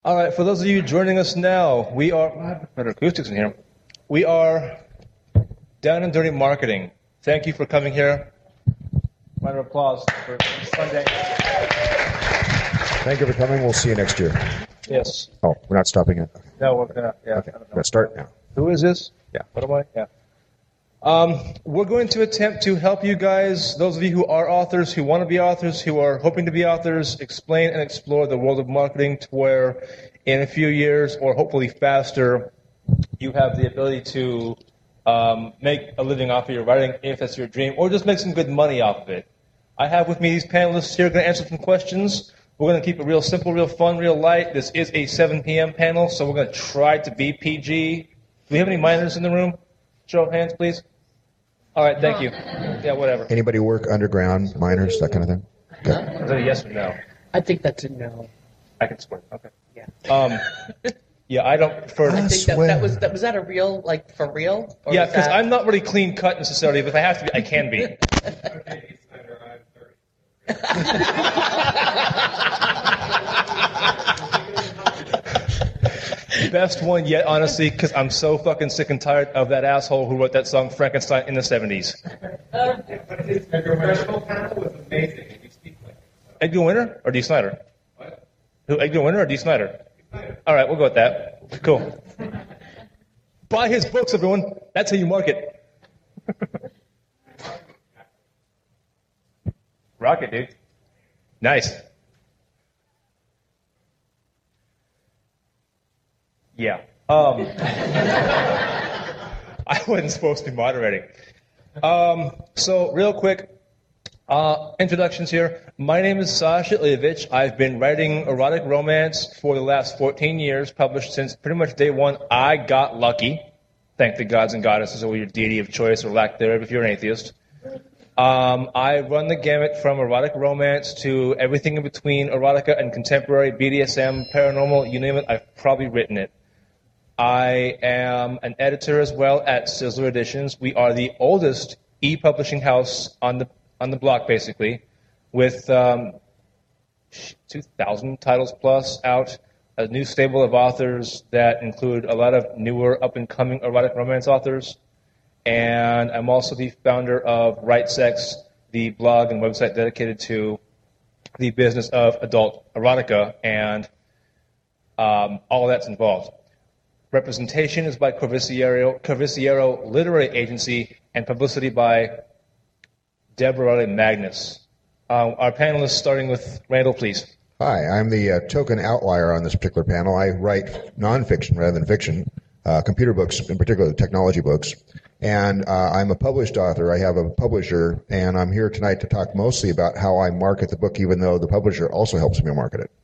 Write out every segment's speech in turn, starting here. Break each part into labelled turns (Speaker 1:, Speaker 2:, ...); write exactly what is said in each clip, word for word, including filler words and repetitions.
Speaker 1: All right, for those of you joining us now, we are I have better acoustics in here. We are Down and Dirty Marketing. Thank you for coming here. Round of applause for Sunday.
Speaker 2: Thank you for coming. We'll see you next year.
Speaker 1: Yes.
Speaker 2: Oh, we're not stopping it.
Speaker 1: No, we're gonna. Yeah.
Speaker 2: Okay, let's start now.
Speaker 1: Who is this?
Speaker 2: Yeah.
Speaker 1: What am I? Yeah. Um, we're going to attempt to help you guys, those of you who are authors, who want to be authors, who are hoping to be authors, explain and explore the world of marketing to where in a few years, or hopefully faster, you have the ability to um, make a living off of your writing, if that's your dream, or just make some good money off of it. I have with me these panelists here going to answer some questions. We're going to keep it real simple, real fun, real light. This is a seven p.m. panel, so we're going to try to be P G. Do we have any minors in the room? Show of hands, please. All right, thank you. Yeah, whatever.
Speaker 2: Anybody work underground, miners, that kind of thing?
Speaker 1: Okay. Is that a yes or no?
Speaker 3: I think that's a no.
Speaker 1: I can swear. Okay.
Speaker 3: Yeah.
Speaker 1: Um, yeah, I don't prefer.
Speaker 3: I
Speaker 2: I
Speaker 3: think that,
Speaker 2: swear.
Speaker 3: that was that was that a real like for real? Or
Speaker 1: Yeah,
Speaker 3: was
Speaker 1: because
Speaker 3: that...
Speaker 1: I'm not really clean cut necessarily, but if I have to be, I can be. Best one yet, honestly, because I'm so fucking sick and tired of that asshole who wrote that song Frankenstein in the seventies.
Speaker 4: His professional panel was amazing. He speak like
Speaker 1: Edgar Winter or D. Snyder?
Speaker 4: what?
Speaker 1: Who, Edgar Winter or D. Snyder? All right, we'll go with that. Cool. Buy his books, everyone. That's how you market. Rocket, dude. Nice. Yeah. Um, I wasn't supposed to be moderating. Um, so, real quick, uh, introductions here. My name is Sasha Ilyevich. I've been writing erotic romance for the last fourteen years, published since pretty much day one. I got lucky. Thank the gods and goddesses or your deity of choice or lack thereof if you're an atheist. Um, I run the gamut from erotic romance to everything in between erotica and contemporary, B D S M, paranormal, you name it, I've probably written it. I am an editor as well at Sizzler Editions. We are the oldest e-publishing house on the on the block, basically, with um, two thousand titles plus out, a new stable of authors that include a lot of newer, up-and-coming erotic romance authors. And I'm also the founder of Right Sex, the blog and website dedicated to the business of adult erotica, and um, all that's involved. Representation is by Corvisiero, Corvisiero Literary Agency, and publicity by Deborah Magnus. Uh, our panelists, starting with Randall, please.
Speaker 2: Hi, I'm the uh, token outlier on this particular panel. I write nonfiction rather than fiction, uh, computer books, in particular technology books. And uh, I'm a published author. I have a publisher, and I'm here tonight to talk mostly about how I market the book, even though the publisher also helps me market it.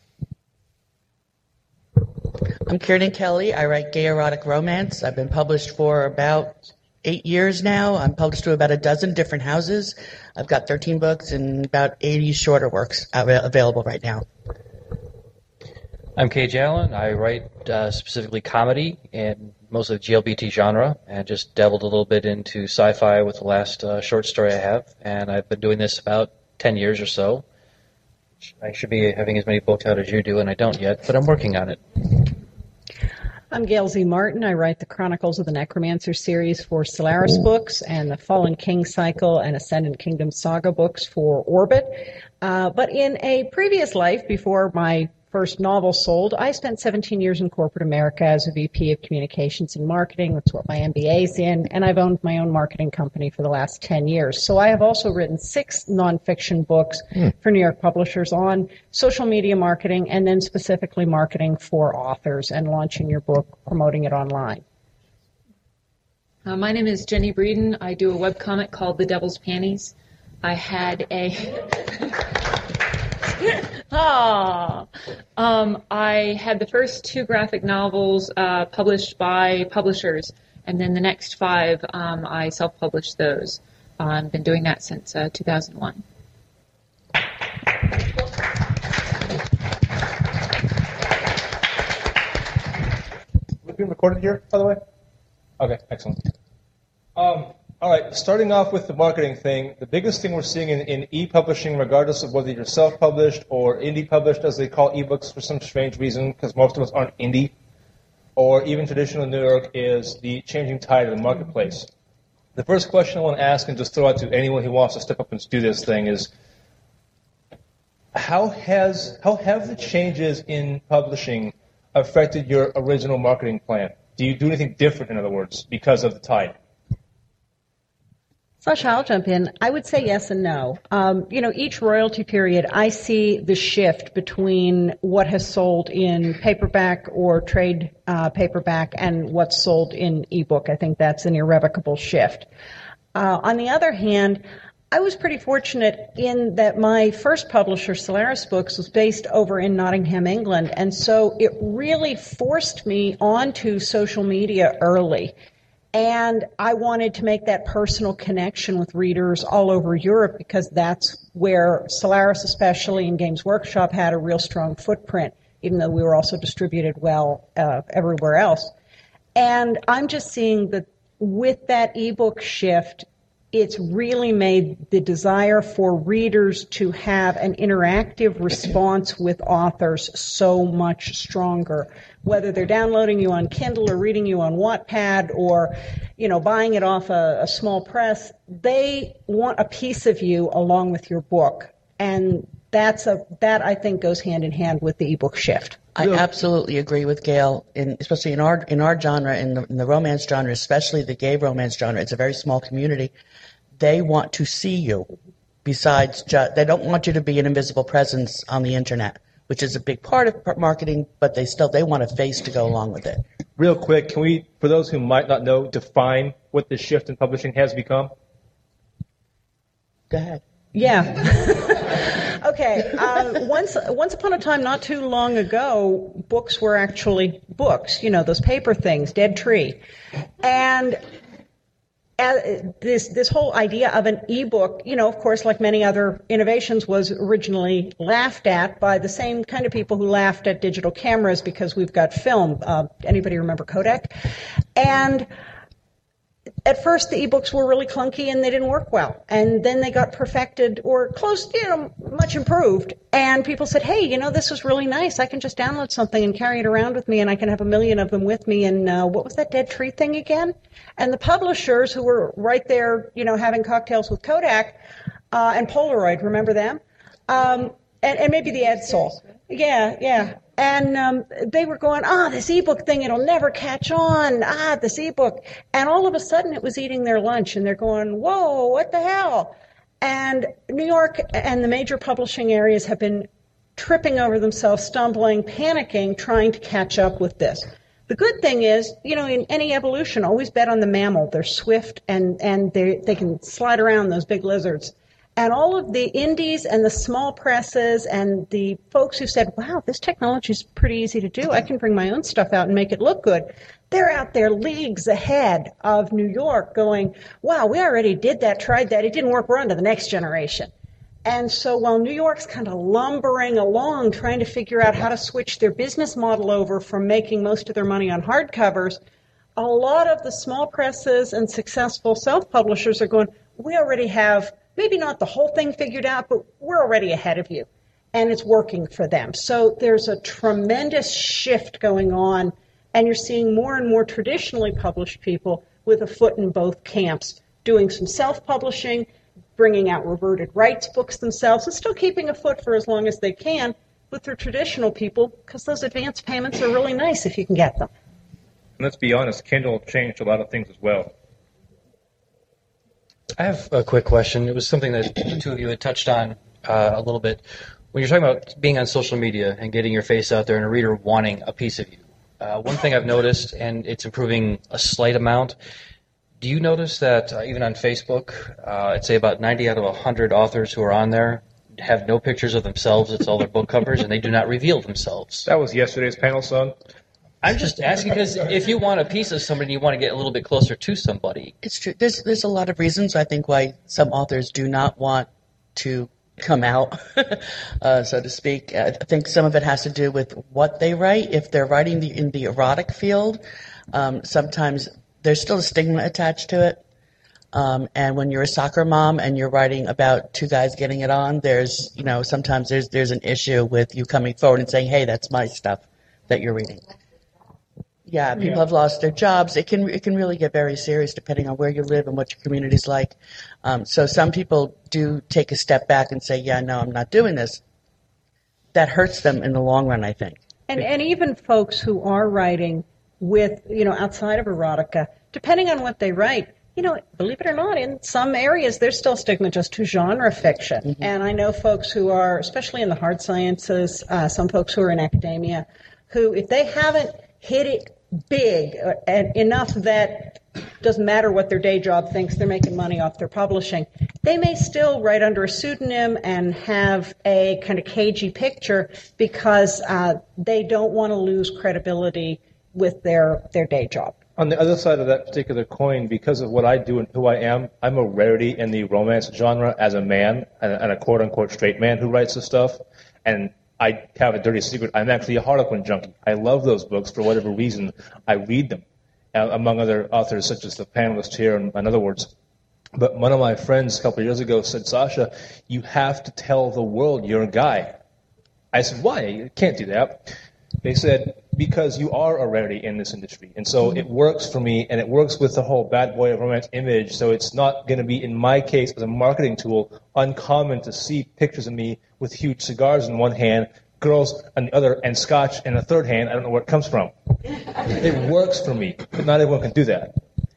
Speaker 3: I'm Kieran Kelly. I write gay erotic romance. I've been published for about eight years now. I'm published to about a dozen different houses. I've got thirteen books and about eighty shorter works available right now.
Speaker 5: I'm Cage Allen. I write uh, specifically comedy and mostly G L B T genre, and just dabbled a little bit into sci-fi with the last uh, short story I have. And I've been doing this about ten years or so. I should be having as many books out as you do, and I don't yet, but I'm working on it.
Speaker 6: I'm Gail Z. Martin. I write the Chronicles of the Necromancer series for Solaris Books and the Fallen King Cycle and Ascendant Kingdom Saga books for Orbit. Uh, but in a previous life, before my first novel sold, I spent seventeen years in corporate America as a V P of Communications and Marketing. That's what my M B A is in. And I've owned my own marketing company for the last ten years. So I have also written six nonfiction books mm. for New York publishers on social media marketing and then specifically marketing for authors and launching your book, promoting it online.
Speaker 7: Uh, my name is Jenny Breeden. I do a webcomic called The Devil's Panties. I had a... ah, um, I had the first two graphic novels uh, published by publishers, and then the next five, um, I self-published those. Uh, I've been doing that since uh, two thousand one.
Speaker 1: Is it being recorded here, by the way? Okay, excellent. Um, All right, starting off with the marketing thing, the biggest thing we're seeing in, in e-publishing, regardless of whether you're self-published or indie-published, as they call ebooks for some strange reason, because most of us aren't indie, or even traditional New York, is the changing tide of the marketplace. The first question I want to ask, and just throw out to anyone who wants to step up and do this thing, is how has how have the changes in publishing affected your original marketing plan? Do you do anything different, in other words, because of the tide?
Speaker 6: Sasha, I'll jump in. I would say yes and no. Um, you know, each royalty period, I see the shift between what has sold in paperback or trade uh, paperback and what's sold in ebook. I think that's an irrevocable shift. Uh, on the other hand, I was pretty fortunate in that my first publisher, Solaris Books, was based over in Nottingham, England, and so it really forced me onto social media early. And I wanted to make that personal connection with readers all over Europe because that's where Solaris, especially, and Games Workshop had a real strong footprint, even though we were also distributed well uh, everywhere else. And I'm just seeing that with that ebook shift, it's really made the desire for readers to have an interactive response with authors so much stronger. Whether they're downloading you on Kindle or reading you on Wattpad or, you know, buying it off a, a small press, they want a piece of you along with your book. And that's a that, I think, goes hand in hand with the ebook shift.
Speaker 3: I absolutely agree with Gail, in, especially in our in our genre, in the, in the romance genre, especially the gay romance genre. It's a very small community. They want to see you. Besides, ju- they don't want you to be an invisible presence on the internet, which is a big part of marketing. But they still they want a face to go along with it.
Speaker 1: Real quick, can we, for those who might not know, define what the shift in publishing has become?
Speaker 3: Go ahead.
Speaker 6: Yeah. Okay. Uh, once, once upon a time, not too long ago, books were actually books. You know, those paper things, dead tree, and uh, this this whole idea of an ebook, you know, of course, like many other innovations, was originally laughed at by the same kind of people who laughed at digital cameras because we've got film. Uh, anybody remember Kodak? And at first, the ebooks were really clunky and they didn't work well. And then they got perfected or close, you know, much improved. And people said, hey, you know, this was really nice. I can just download something and carry it around with me, and I can have a million of them with me. And uh, what was that dead tree thing again? And the publishers who were right there, you know, having cocktails with Kodak uh, and Polaroid, remember them? Um, and, and maybe the Edsel. Yeah, yeah. And um, they were going, ah, this ebook thing, it'll never catch on. Ah, this ebook. And all of a sudden it was eating their lunch, and they're going, whoa, what the hell? And New York and the major publishing areas have been tripping over themselves, stumbling, panicking, trying to catch up with this. The good thing is, you know, in any evolution, always bet on the mammal. They're swift, and, and they they can slide around those big lizards. And all of the indies and the small presses and the folks who said, wow, this technology is pretty easy to do. I can bring my own stuff out and make it look good. They're out there leagues ahead of New York going, wow, we already did that, tried that. It didn't work. We're on to the next generation. And so while New York's kind of lumbering along trying to figure out how to switch their business model over from making most of their money on hardcovers, a lot of the small presses and successful self-publishers are going, we already have maybe not the whole thing figured out, but we're already ahead of you, and it's working for them. So there's a tremendous shift going on, and you're seeing more and more traditionally published people with a foot in both camps, doing some self-publishing, bringing out reverted rights books themselves, and still keeping a foot for as long as they can with their traditional people, because those advance payments are really nice if you can get them.
Speaker 1: And let's be honest, Kindle changed a lot of things as well.
Speaker 5: I have a quick question. It was something that the two of you had touched on uh, a little bit. When you're talking about being on social media and getting your face out there and a reader wanting a piece of you, uh, one thing I've noticed, and it's improving a slight amount, do you notice that uh, even on Facebook, uh, I'd say about ninety out of one hundred authors who are on there have no pictures of themselves. It's all their book covers, and they do not reveal themselves.
Speaker 1: That was yesterday's panel, son.
Speaker 5: I'm just asking because if you want a piece of somebody, you want to get a little bit closer to somebody.
Speaker 3: It's true. There's there's a lot of reasons, I think, why some authors do not want to come out, uh, so to speak. I think some of it has to do with what they write. If they're writing the, in the erotic field, um, sometimes there's still a stigma attached to it. Um, and when you're a soccer mom and you're writing about two guys getting it on, there's, you know, sometimes there's there's an issue with you coming forward and saying, hey, that's my stuff that you're reading. Yeah, people
Speaker 1: Yeah.
Speaker 3: have lost their jobs. It can it can really get very serious depending on where you live and what your community's like. Um, so some people do take a step back and say, yeah, no, I'm not doing this. That hurts them in the long run, I think.
Speaker 6: And and even folks who are writing with, you know, outside of erotica, depending on what they write, you know, believe it or not, in some areas there's still stigma just to genre fiction. Mm-hmm. And I know folks who are, especially in the hard sciences, uh, some folks who are in academia, who, if they haven't hit it big uh, and enough that doesn't matter what their day job thinks, they're making money off their publishing, they may still write under a pseudonym and have a kind of cagey picture because uh, they don't want to lose credibility with their, their day job.
Speaker 1: On the other side of that particular coin, because of what I do and who I am, I'm a rarity in the romance genre as a man and a, and a quote-unquote straight man who writes this stuff. And I have a dirty secret. I'm actually a Harlequin junkie. I love those books for whatever reason. I read them, uh, among other authors such as the panelist here, in, in other words. But one of my friends a couple of years ago said, Sasha, you have to tell the world you're a guy. I said, why? You can't do that. They said, because you are a rarity in this industry. And so it works for me, and it works with the whole bad boy of romance image. So it's not going to be, in my case, as a marketing tool, uncommon to see pictures of me with huge cigars in one hand, girls on the other, and scotch in the third hand. I don't know where it comes from. It works for me, but not everyone can do that.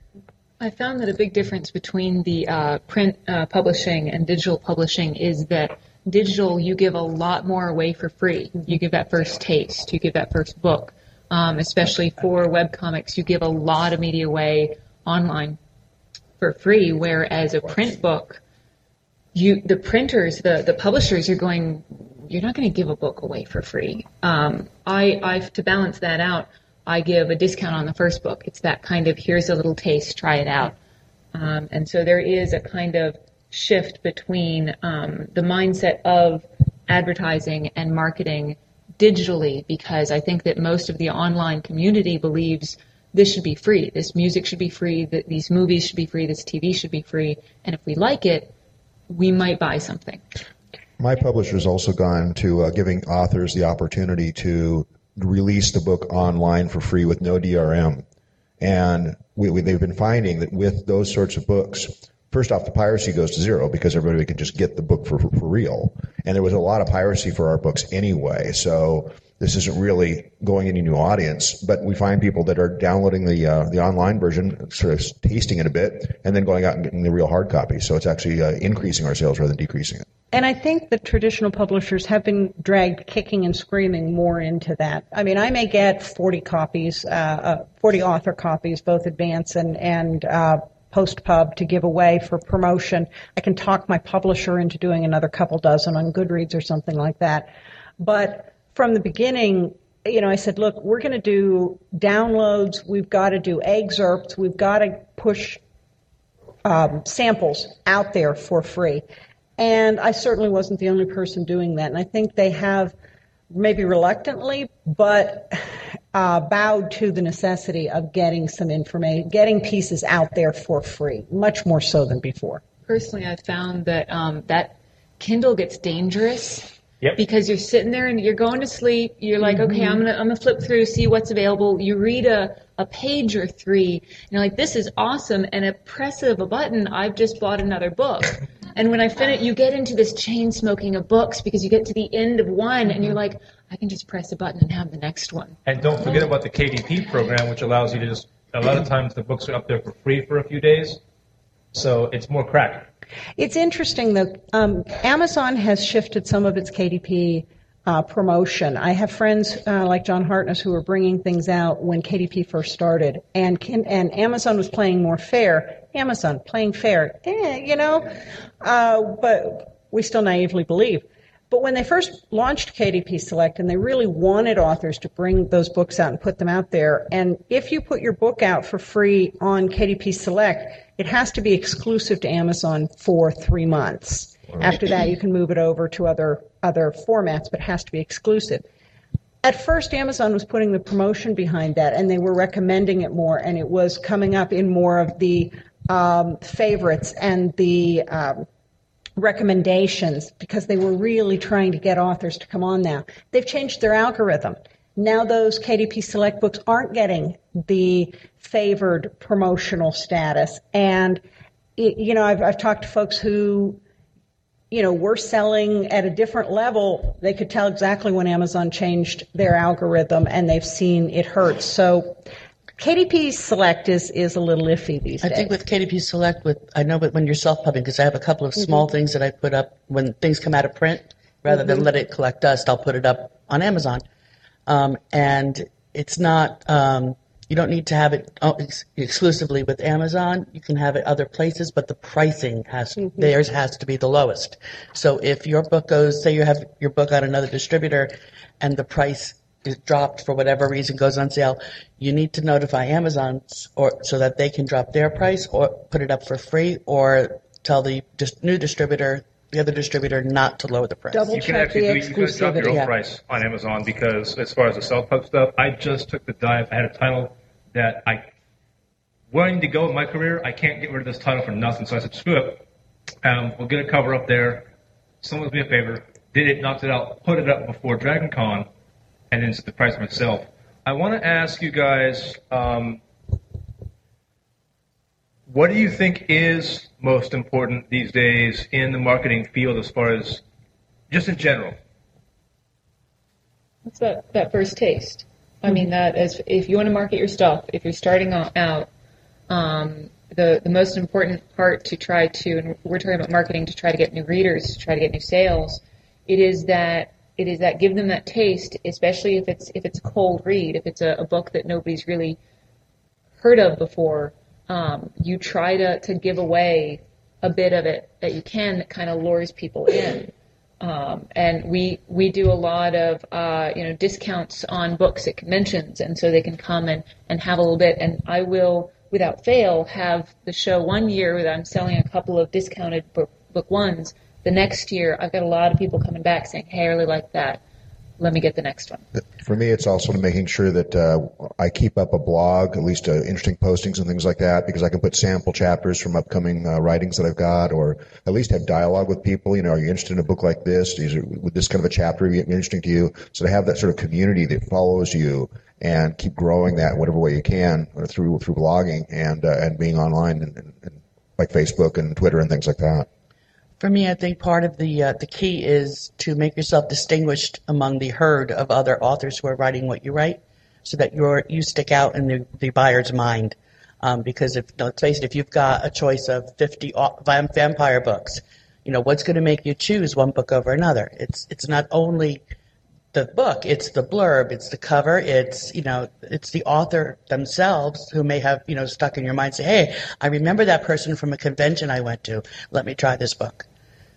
Speaker 7: I found that a big difference between the uh, print uh, publishing and digital publishing is that digital, you give a lot more away for free. You give that first taste. You give that first book. Um, especially for webcomics, you give a lot of media away online for free, whereas a print book, you the printers, the, the publishers are going, you're not going to give a book away for free. Um, I, I to balance that out, I give a discount on the first book. It's that kind of, here's a little taste, try it out. Um, and so there is a kind of shift between um, the mindset of advertising and marketing digitally, because I think that most of the online community believes this should be free, this music should be free, that these movies should be free, this T V should be free, and if we like it, we might buy something.
Speaker 2: My publisher's also gone to uh, giving authors the opportunity to release the book online for free with no D R M. And we, we, they've been finding that with those sorts of books, first off, the piracy goes to zero because everybody can just get the book for, for, for real. And there was a lot of piracy for our books anyway, so this isn't really going any new audience. But we find people that are downloading the uh, the online version, sort of tasting it a bit, and then going out and getting the real hard copy. So it's actually uh, increasing our sales rather than decreasing it.
Speaker 6: And I think the traditional publishers have been dragged kicking and screaming more into that. I mean, I may get forty copies, uh, uh, forty author copies, both advance and, and uh, post-pub to give away for promotion. I can talk my publisher into doing another couple dozen on Goodreads or something like that. But from the beginning, you know, I said, look, we're going to do downloads. We've got to do excerpts. We've got to push um, samples out there for free. And I certainly wasn't the only person doing that. And I think they have, maybe reluctantly, but uh, bowed to the necessity of getting some information, getting pieces out there for free, much more so than before.
Speaker 7: Personally, I found that um, that Kindle gets dangerous.
Speaker 1: Yep.
Speaker 7: Because you're sitting there and you're going to sleep. You're like, mm-hmm. okay, I'm gonna I'm gonna flip through, see what's available. You read a, a page or three, and you're like, this is awesome. And a press of a button, I've just bought another book. And when I finish, you get into this chain smoking of books because you get to the end of one, and you're like, I can just press a button and have the next one.
Speaker 1: And don't forget about the K D P program, which allows you to just, a lot of times the books are up there for free for a few days. So it's more crack.
Speaker 6: It's interesting, though. Um, Amazon has shifted some of its K D P uh, promotion. I have friends uh, like John Hartness who were bringing things out when K D P first started, and and Amazon was playing more fair. Amazon playing fair, eh, you know, uh, but we still naively believe. But when they first launched K D P Select, and they really wanted authors to bring those books out and put them out there, and if you put your book out for free on K D P Select, it has to be exclusive to Amazon for three months. After that, you can move it over to other other formats, but it has to be exclusive. At first, Amazon was putting the promotion behind that, and they were recommending it more, and it was coming up in more of the um, favorites and the um, recommendations, because they were really trying to get authors to come on now. They've changed their algorithm. Now those K D P Select books aren't getting the favored promotional status. And, you know, I've, I've talked to folks who, you know, were selling at a different level. They could tell exactly when Amazon changed their algorithm, and they've seen it hurt. So K D P Select is, is a little iffy these
Speaker 3: I
Speaker 6: days.
Speaker 3: think with K D P Select, with I know, but when you're self-pubbing, because I have a couple of small
Speaker 6: Mm-hmm.
Speaker 3: things that I put up when things come out of print, rather
Speaker 6: Mm-hmm.
Speaker 3: than let it collect dust, I'll put it up on Amazon. Um, and it's not, um, you don't need to have it oh, ex- exclusively with Amazon. You can have it other places, but the pricing has,
Speaker 6: Mm-hmm.
Speaker 3: theirs has to be the lowest. So if your book goes, say you have your book on another distributor and the price is dropped for whatever reason, goes on sale, you need to notify Amazon or so that they can drop their price or put it up for free, or tell the dis- new distributor, the other distributor, not to lower the price.
Speaker 6: Double
Speaker 4: You can
Speaker 6: check
Speaker 4: actually
Speaker 6: the
Speaker 4: do, you can drop your
Speaker 6: exclusivity.
Speaker 4: own
Speaker 3: Yeah.
Speaker 4: price on Amazon, because as far as the self-pub stuff, I just took the dive. I had a title that I wanting to go in my career. I can't get rid of this title for nothing, so I said, screw it. Um, we'll get a cover up there. Someone does me a favor, did it, knocked it out, put it up before Dragon Con, and then set the price myself. I want to ask you guys, um, what do you think is most important these days in the marketing field, as far as just in general?
Speaker 7: What's that, that first taste? I mean, that as if you want to market your stuff, if you're starting out, um, the the most important part to try to, and we're talking about marketing to try to get new readers, to try to get new sales, it is that it is that give them that taste, especially if it's if it's a cold read, if it's a, a book that nobody's really heard of before. Um, you try to, to give away a bit of it that you can that kind of lures people in. Um, and we we do a lot of uh, you know discounts on books at conventions, and so they can come and, and have a little bit. And I will, without fail, have the show one year that I'm selling a couple of discounted book, book ones. The next year, I've got a lot of people coming back saying, "Hey, I really like that. Let me get the next one."
Speaker 2: For me, it's also making sure that uh, I keep up a blog, at least uh, interesting postings and things like that, because I can put sample chapters from upcoming uh, writings that I've got, or at least have dialogue with people. You know, are you interested in a book like this? Is it, would this kind of a chapter be interesting to you? So to have that sort of community that follows you and keep growing that in whatever way you can uh, through through blogging and uh, and being online and, and, and like Facebook and Twitter and things like that.
Speaker 3: For me, I think part of the uh, the key is to make yourself distinguished among the herd of other authors who are writing what you write, so that you're you stick out in the, the buyer's mind. Um, because if let's face it, if you've got a choice of fifty au- vam- vampire books, you know what's going to make you choose one book over another. It's it's not only the book, it's the blurb, it's the cover, it's you know it's the author themselves who may have you know stuck in your mind. Say, hey, I remember that person from a convention I went to. Let me try this book.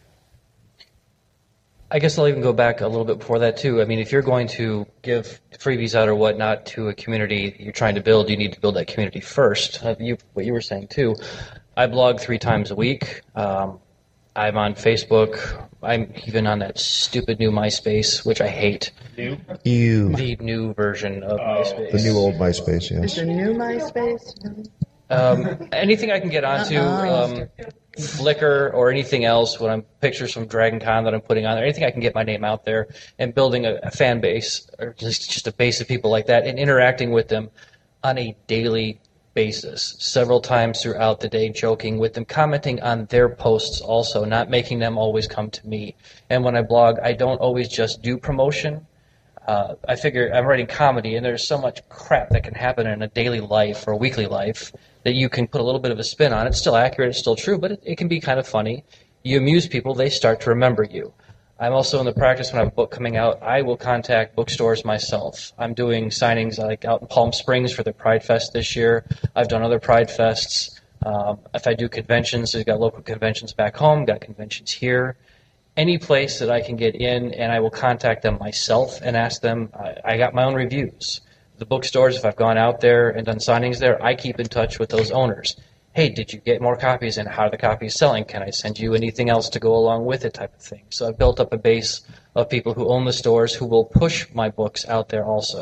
Speaker 5: I guess I'll even go back a little bit before that too. I mean, if you're going to give freebies out or whatnot to a community you're trying to build, you need to build that community first. Uh, you, what you were saying too. I blog three times a week. Um, I'm on Facebook. I'm even on that stupid new MySpace, which I hate.
Speaker 1: New?
Speaker 2: You,
Speaker 5: The new version of MySpace.
Speaker 2: the new old MySpace, yes.
Speaker 3: Is a new MySpace?
Speaker 5: Um, anything I can get onto, um, Flickr or anything else, when I'm pictures from Dragon Con that I'm putting on there, anything I can get my name out there and building a, a fan base, or just, just a base of people like that, and interacting with them on a daily basis, several times throughout the day, joking with them, commenting on their posts also, not making them always come to me. And when I blog, I don't always just do promotion. Uh, I figure I'm writing comedy, and there's so much crap that can happen in a daily life or a weekly life that you can put a little bit of a spin on. It's still accurate, it's still true, but it, it can be kind of funny. You amuse people, they start to remember you. I'm also in the practice when I have a book coming out, I will contact bookstores myself. I'm doing signings like out in Palm Springs for the Pride Fest this year. I've done other Pride Fests. Um, if I do conventions, I've got local conventions back home, got conventions here. Any place that I can get in, and I will contact them myself and ask them. I, I got my own reviews. The bookstores, if I've gone out there and done signings there, I keep in touch with those owners. Hey, did you get more copies, and how are the copies selling? Can I send you anything else to go along with it, type of thing. So I've built up a base of people who own the stores who will push my books out there also.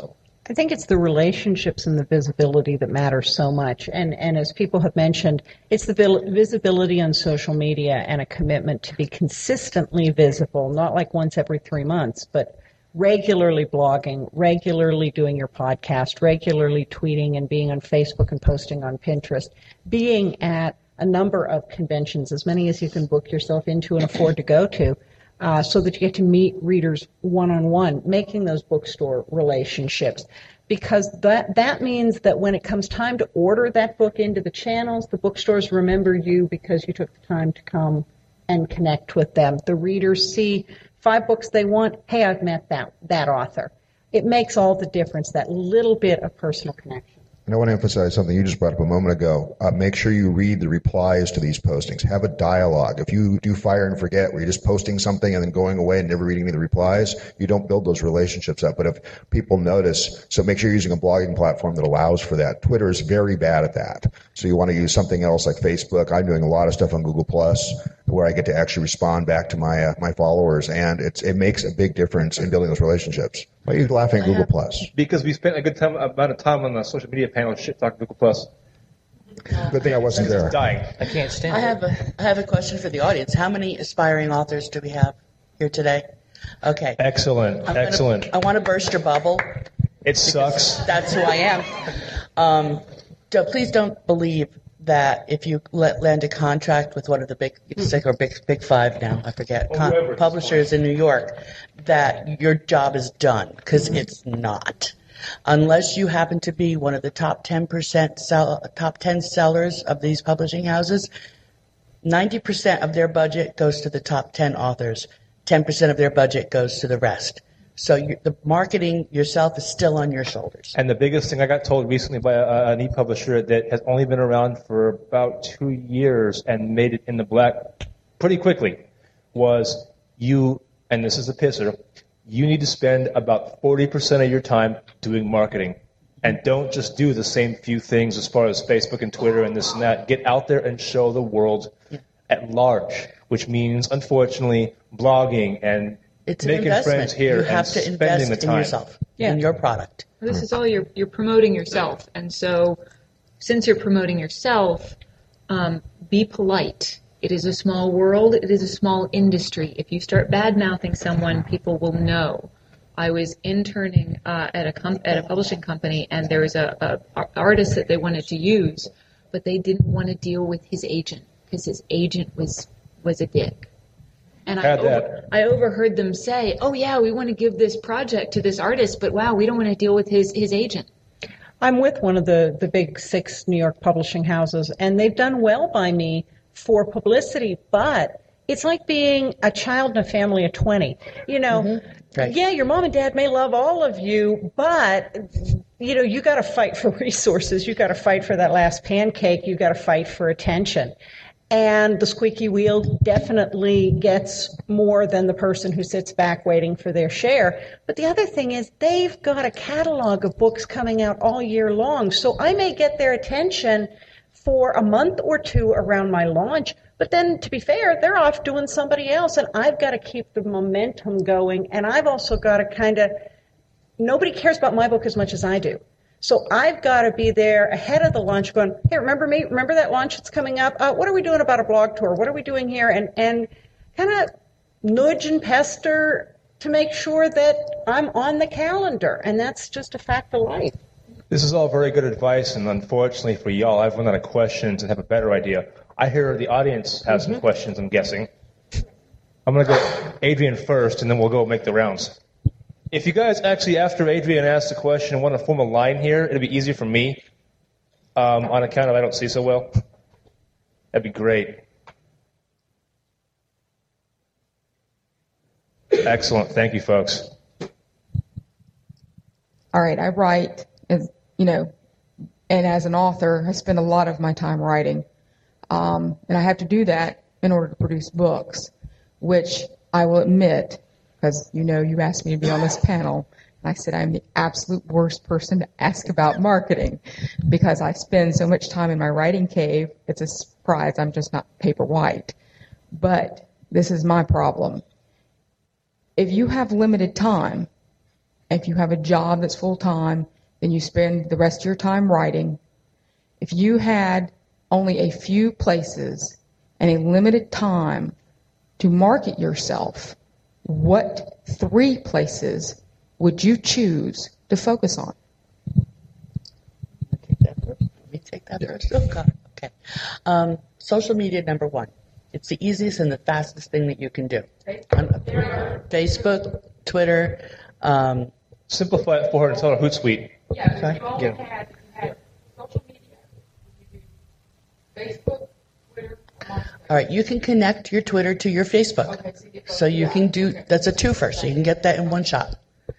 Speaker 6: I think it's the relationships and the visibility that matter so much. And, and as people have mentioned, it's the vil- visibility on social media and a commitment to be consistently visible, not like once every three months, but regularly blogging, regularly doing your podcast, regularly tweeting and being on Facebook and posting on Pinterest, being at a number of conventions, as many as you can book yourself into and afford to go to. Uh, so that you get to meet readers one-on-one, making those bookstore relationships. Because that, that means that when it comes time to order that book into the channels, the bookstores remember you because you took the time to come and connect with them. The readers see five books they want. Hey, I've met that, that author. It makes all the difference, that little bit of personal connection.
Speaker 2: And I want to emphasize something you just brought up a moment ago. Uh, make sure you read the replies to these postings. Have a dialogue. If you do fire and forget, where you're just posting something and then going away and never reading any of the replies, you don't build those relationships up. But if people notice, so make sure you're using a blogging platform that allows for that. Twitter is very bad at that. So you want to use something else like Facebook. I'm doing a lot of stuff on Google Plus, where I get to actually respond back to my uh, my followers, and it's it makes a big difference in building those relationships. Why are you laughing at Google Plus?
Speaker 1: Because we spent a good time, amount of time on the social media panel shit talking Google Plus.
Speaker 2: Good thing I wasn't there.
Speaker 1: Dying.
Speaker 5: I can't stand
Speaker 3: I
Speaker 5: it.
Speaker 3: have a, I have a question for the audience. How many aspiring authors do we have here today? Okay.
Speaker 1: Excellent,
Speaker 3: I'm gonna-
Speaker 1: excellent.
Speaker 3: I want to burst your bubble.
Speaker 1: It sucks.
Speaker 3: That's who I am. Um, so please don't believe that if you let, land a contract with one of the big six or big big five now, I forget, con-
Speaker 1: whoever.
Speaker 3: publishers in New York, that your job is done, because it's not. Unless you happen to be one of the top ten percent sell, top ten sellers of these publishing houses, ninety percent of their budget goes to the top ten authors. ten percent of their budget goes to the rest. So you, the marketing yourself is still on your shoulders.
Speaker 1: And the biggest thing I got told recently by a, an e-publisher that has only been around for about two years and made it in the black pretty quickly was you, and this is a pisser, you need to spend about forty percent of your time doing marketing. And don't just do the same few things as far as Facebook and Twitter and this and that. Get out there and show the world at large, which means, unfortunately, blogging and
Speaker 3: It's an
Speaker 1: making
Speaker 3: investment.
Speaker 1: friends here
Speaker 3: You have
Speaker 1: and
Speaker 3: to
Speaker 1: spending
Speaker 3: invest
Speaker 1: the
Speaker 3: in
Speaker 1: time.
Speaker 3: yourself,
Speaker 6: Yeah.
Speaker 3: in your product.
Speaker 7: This is all you're you're promoting yourself, and so since you're promoting yourself, um, be polite. It is a small world. It is a small industry. If you start bad mouthing someone, people will know. I was interning uh, at a com- at a publishing company, and there was a, a artist that they wanted to use, but they didn't want to deal with his agent because his agent was was a dick. And I,
Speaker 1: Had that.
Speaker 7: over, I overheard them say, "Oh yeah, we want to give this project to this artist, but wow, we don't want to deal with his his agent."
Speaker 6: I'm with one of the, the big six New York publishing houses, and they've done well by me for publicity, but it's like being a child in a family of twenty. You know,
Speaker 3: Mm-hmm. Right.
Speaker 6: yeah, your mom and dad may love all of you, but, you know, you got to fight for resources. You got to fight for that last pancake. You got to fight for attention. And the squeaky wheel definitely gets more than the person who sits back waiting for their share. But the other thing is they've got a catalog of books coming out all year long. So I may get their attention for a month or two around my launch. But then, to be fair, they're off doing somebody else. And I've got to keep the momentum going. And I've also got to kind of, nobody cares about my book as much as I do. So I've got to be there ahead of the launch going, hey, remember me? Remember that launch that's coming up? Uh, what are we doing about a blog tour? What are we doing here? And, and kind of nudge and pester to make sure that I'm on the calendar. And that's just a fact of life.
Speaker 1: This is all very good advice, and unfortunately for y'all, I've run out of questions and have a better idea. I hear the audience has some questions, I'm guessing. I'm going to go Adrian first, and then we'll go make the rounds. If you guys actually, after Adrian asks the question, want to form a line here, it'll be easier for me um, on account of I don't see so well. That'd be great. Excellent. Thank you, folks.
Speaker 8: All right, I write, as you know, and as an author, I spend a lot of my time writing. Um, and I have to do that in order to produce books, which I will admit, because, you know, you asked me to be on this panel, and I said I'm the absolute worst person to ask about marketing because I spend so much time in my writing cave, it's a surprise I'm just not paper white. But this is my problem. If you have limited time, if you have a job that's full-time, and you spend the rest of your time writing, if you had only a few places and a limited time to market yourself, what three places would you choose to focus on?
Speaker 3: Take that first. Let me take that first. Oh, God. Okay. Um, social media, number one. It's the easiest and the fastest thing that you can do. On Facebook, Twitter. Um,
Speaker 1: Simplify it for her and tell her Hootsuite.
Speaker 8: Yeah,
Speaker 3: Sorry?
Speaker 8: you also
Speaker 1: Yeah.
Speaker 8: had, you had social media. You do Facebook, Twitter,
Speaker 3: all right, you can connect your Twitter to your Facebook.
Speaker 8: Okay, so you get
Speaker 3: So you can do, that's a twofer, so you can get that in one shot.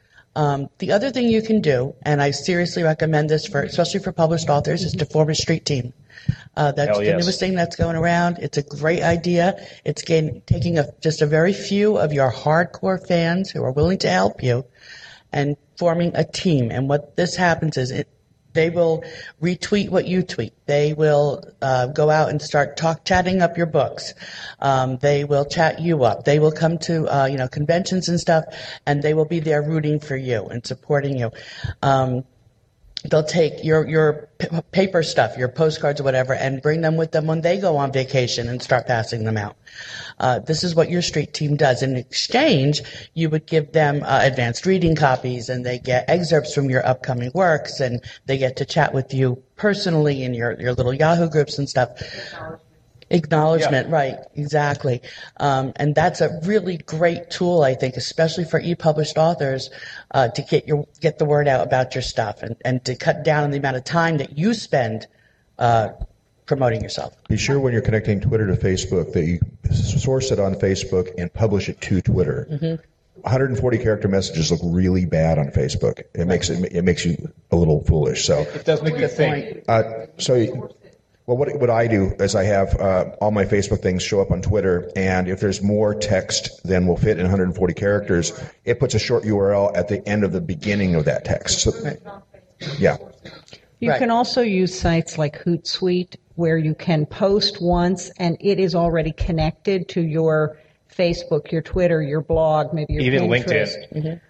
Speaker 3: Um, the other thing you can do, and I seriously recommend this for, especially for published authors, is to form a street team. Uh, that's
Speaker 1: Hell
Speaker 3: the
Speaker 1: yes.
Speaker 3: newest thing that's going around. It's a great idea. It's gain, taking a, just a very few of your hardcore fans who are willing to help you and forming a team. And what this happens is it, they will retweet what you tweet. They will uh, go out and start talk chatting up your books. Um, they will chat you up. They will come to uh, you know conventions and stuff, and they will be there rooting for you and supporting you. Um, they'll take your your p- paper stuff, your postcards or whatever, and bring them with them when they go on vacation and start passing them out. Uh, this is what your street team does. In exchange, you would give them uh, advanced reading copies, and they get excerpts from your upcoming works, and they get to chat with you personally in your, your little Yahoo groups and stuff. Acknowledgement,
Speaker 1: Yeah.
Speaker 3: right, exactly. Um, and that's a really great tool, I think, especially for e-published authors, uh, to get your get the word out about your stuff and, and to cut down on the amount of time that you spend uh, promoting yourself.
Speaker 2: Be sure when you're connecting Twitter to Facebook that you source it on Facebook and publish it to Twitter. one hundred forty character messages look really bad on Facebook. It makes it it makes you a little foolish. So,
Speaker 1: It does make you think.
Speaker 2: uh, so well, what what I do is I have uh, all my Facebook things show up on Twitter, and if there's more text than will fit in one hundred forty characters, it puts a short U R L at the end of the beginning of that text. So, yeah.
Speaker 6: You
Speaker 3: Right.
Speaker 6: can also use sites like Hootsuite where you can post once and it is already connected to your Facebook, your Twitter, your blog, maybe your
Speaker 1: Even
Speaker 6: Pinterest.
Speaker 1: LinkedIn.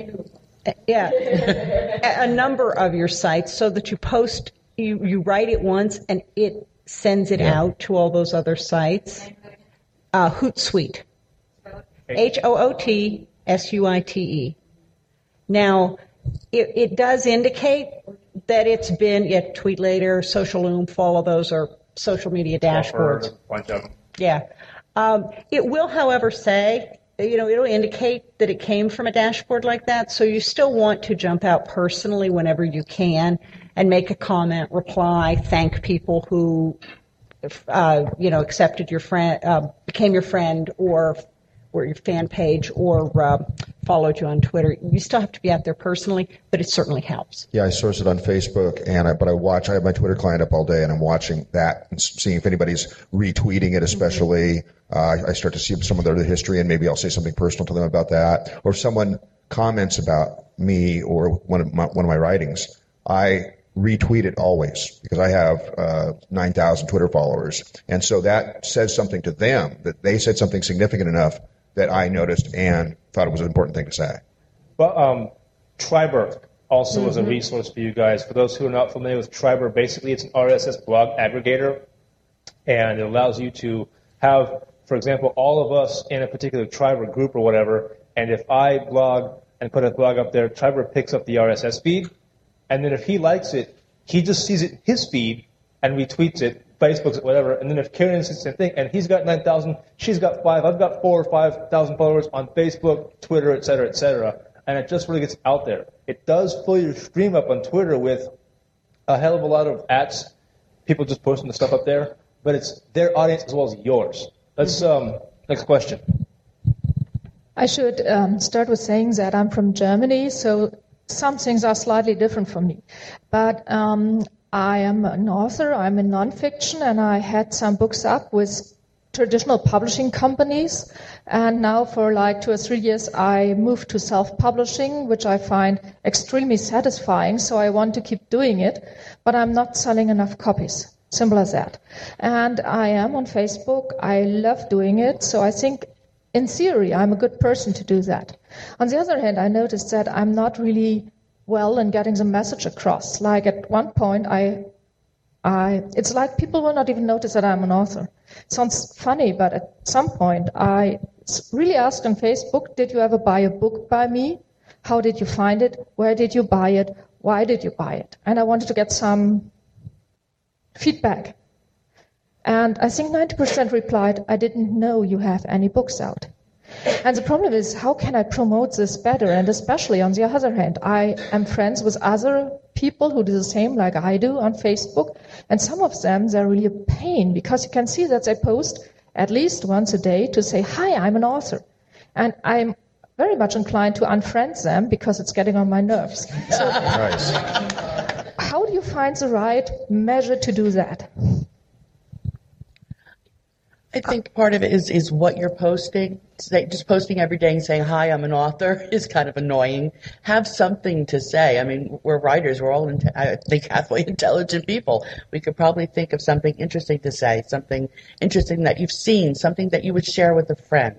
Speaker 2: Yeah.
Speaker 6: Yeah, a a number of your sites so that you post, you, you write it once and it sends it
Speaker 2: Yeah.
Speaker 6: out to all those other sites. Uh, Hootsuite. H O O T S U I T E. Now, it, it does indicate that it's been, yeah, Tweet Later, Social Oomph, all of those are social media dashboards.
Speaker 1: A bunch of them.
Speaker 6: Yeah. Um, it will, however, say, you know, it'll indicate that it came from a dashboard like that, so you still want to jump out personally whenever you can and make a comment, reply, thank people who, uh, you know, accepted your friend, uh, became your friend, or or your fan page, or uh, followed you on Twitter. You still have to be out there personally, but it certainly helps.
Speaker 2: Yeah, I source it on Facebook, and I, but I watch. I have my Twitter client up all day, and I'm watching that and seeing if anybody's retweeting it. Especially, uh, I start to see some of their history, and maybe I'll say something personal to them about that. Or if someone comments about me or one of my, one of my writings, I retweet it always because I have uh, nine thousand Twitter followers, and so that says something to them that they said something significant enough that I noticed and thought it was an important thing to say.
Speaker 1: But um, Triberr also is a resource for you guys. For those who are not familiar with Triberr, basically it's an R S S blog aggregator, and it allows you to have, for example, all of us in a particular Triberr group or whatever, and if I blog and put a blog up there, Triberr picks up the R S S feed, and then if he likes it, he just sees it in his feed and retweets it, Facebook's it, whatever, and then if Karen says the same thing, and he's got nine thousand, she's got five, I've got four or five thousand followers on Facebook, Twitter, et cetera, et cetera, and it just really gets out there. It does fill your stream up on Twitter with a hell of a lot of ads, people just posting the stuff up there, but it's their audience as well as yours. Let's, um, next question.
Speaker 9: I should um, start with saying that I'm from Germany, so some things are slightly different for me. But um, I am an author, I'm in nonfiction, and I had some books up with traditional publishing companies. And now for like two or three years, I moved to self-publishing, which I find extremely satisfying, so I want to keep doing it. But I'm not selling enough copies. Simple as that. And I am on Facebook. I love doing it, so I think in theory, I'm a good person to do that. On the other hand, I noticed that I'm not really well in getting the message across. Like at one point, I, I, it's like people will not even notice that I'm an author. Sounds funny, but at some point, I really asked on Facebook, did you ever buy a book by me? How did you find it? Where did you buy it? Why did you buy it? And I wanted to get some feedback. And I think ninety percent replied, I didn't know you have any books out. And the problem is, how can I promote this better? And especially on the other hand, I am friends with other people who do the same like I do on Facebook. And some of them, they're really a pain because you can see that they post at least once a day to say, hi, I'm an author. And I'm very much inclined to unfriend them because it's getting on my nerves. So,
Speaker 2: Nice.
Speaker 9: how do you find the right measure to do that?
Speaker 3: I think part of it is, is what you're posting. Say, just posting every day and saying, hi, I'm an author is kind of annoying. Have something to say. I mean, we're writers. We're all, inte- I think, halfway intelligent people. We could probably think of something interesting to say, something interesting that you've seen, something that you would share with a friend.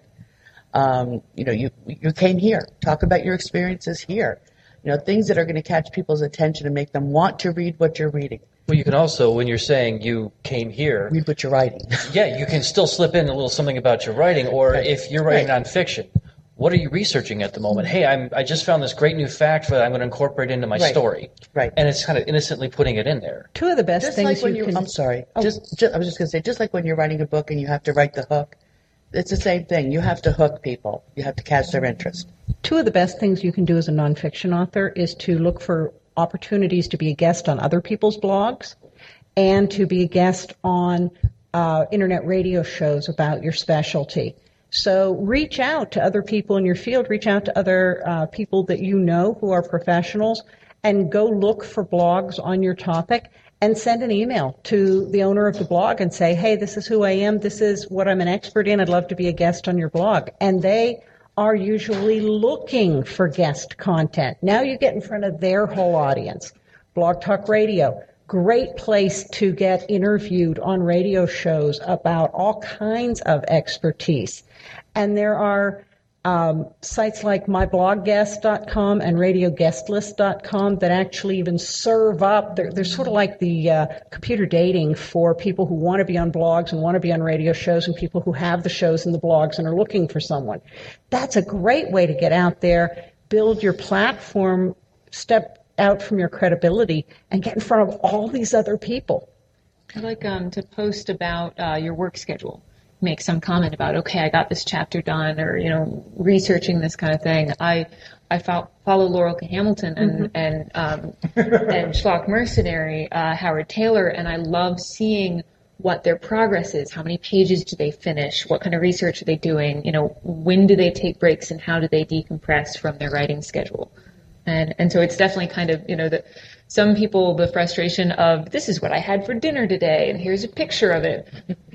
Speaker 3: Um, you know, you, you came here. Talk about your experiences here. You know, things that are going to catch people's attention and make them want to read what you're reading.
Speaker 5: Well, you can also, when you're saying you came here,
Speaker 3: Read what you're writing.
Speaker 5: yeah, you can still slip in a little something about your writing, or
Speaker 3: Right.
Speaker 5: if you're writing
Speaker 3: Right.
Speaker 5: nonfiction, what are you researching at the moment? Hey, I'm, I just found this great new fact that I'm going to incorporate into my
Speaker 3: Right.
Speaker 5: story.
Speaker 3: Right.
Speaker 5: And it's kind of innocently putting it in there.
Speaker 6: Two of the best
Speaker 3: Just
Speaker 6: things
Speaker 3: like when
Speaker 6: you
Speaker 3: you,
Speaker 6: can.
Speaker 3: I'm sorry.
Speaker 6: Oh.
Speaker 3: Just, just I was just going to say, just like when you're writing a book and you have to write the hook, it's the same thing. You have to hook people. You have to catch their interest.
Speaker 6: Two of the best things you can do as a nonfiction author is to look for opportunities to be a guest on other people's blogs and to be a guest on uh, internet radio shows about your specialty. So reach out to other people in your field, reach out to other uh, people that you know who are professionals, and go look for blogs on your topic and send an email to the owner of the blog and say, hey, this is who I am, this is what I'm an expert in, I'd love to be a guest on your blog. And they are usually looking for guest content. Now you get in front of their whole audience. Blog Talk Radio, great place to get interviewed on radio shows about all kinds of expertise. And there are um, sites like my blog guest dot com and radio guest list dot com that actually even serve up. They're, they're sort of like the uh, computer dating for people who want to be on blogs and want to be on radio shows and people who have the shows and the blogs and are looking for someone. That's a great way to get out there, build your platform, step out from your credibility, and get in front of all these other people.
Speaker 7: I like um, to post about uh, your work schedule. Make some comment about, okay, I got this chapter done, or, you know, researching this kind of thing. I I fo- follow Laurel K. Hamilton and mm-hmm. and um, and Schlock Mercenary, uh, Howard Taylor, and I love seeing what their progress is. How many pages do they finish? What kind of research are they doing? You know, when do they take breaks, and how do they decompress from their writing schedule? And and so it's definitely kind of, you know, that some people, the frustration of, this is what I had for dinner today, and here's a picture of it.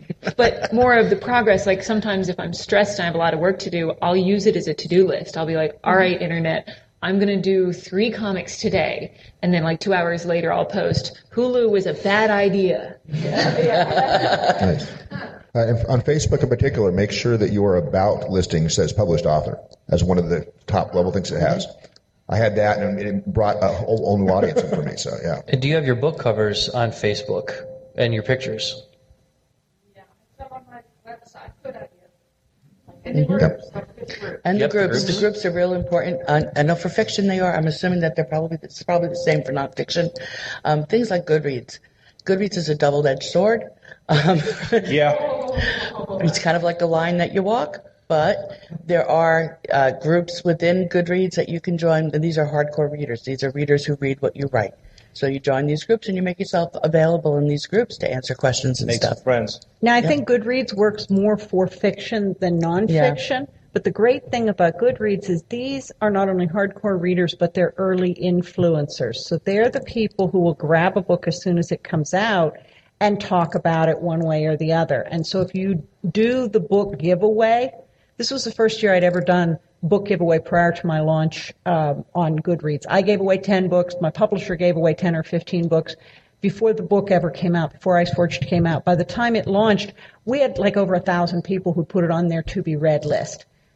Speaker 7: But more of the progress, like sometimes if I'm stressed and I have a lot of work to do, I'll use it as a to-do list. I'll be like, all right, internet, I'm going to do three comics today. And then like two hours later, I'll post, Hulu was a bad idea.
Speaker 2: Nice. Uh, and on Facebook in particular, make sure that your about listing says published author as one of the top level things it has. I had that, and it brought a whole, whole new audience in for me. So yeah.
Speaker 5: And do you have your book covers on Facebook and your pictures?
Speaker 9: Yeah, some on my website. Good idea.
Speaker 3: Mm-hmm.
Speaker 2: Yep.
Speaker 3: And
Speaker 5: Yep,
Speaker 3: the groups,
Speaker 5: the groups.
Speaker 3: the groups are real important. Uh, I know for fiction they are. I'm assuming that they're probably it's probably the same for nonfiction. Um, things like Goodreads. Goodreads is a double-edged sword. Um,
Speaker 1: Yeah.
Speaker 3: It's kind of like the line that you walk, but there are uh, groups within Goodreads that you can join, and these are hardcore readers. These are readers who read what you write. So you join these groups and you make yourself available in these groups to answer questions and
Speaker 1: Make
Speaker 3: stuff.
Speaker 1: some friends.
Speaker 6: Now, I think Goodreads works more for fiction than nonfiction. But the great thing about Goodreads is these are not only hardcore readers, but they're early influencers. So they're the people who will grab a book as soon as it comes out and talk about it one way or the other. And so if you do the book giveaway, this was the first year I'd ever done book giveaway prior to my launch um, on Goodreads. I gave away ten books. My publisher gave away ten or fifteen books before the book ever came out, before Ice Forged came out. By the time it launched, we had like over a thousand people who put it on their to be read list.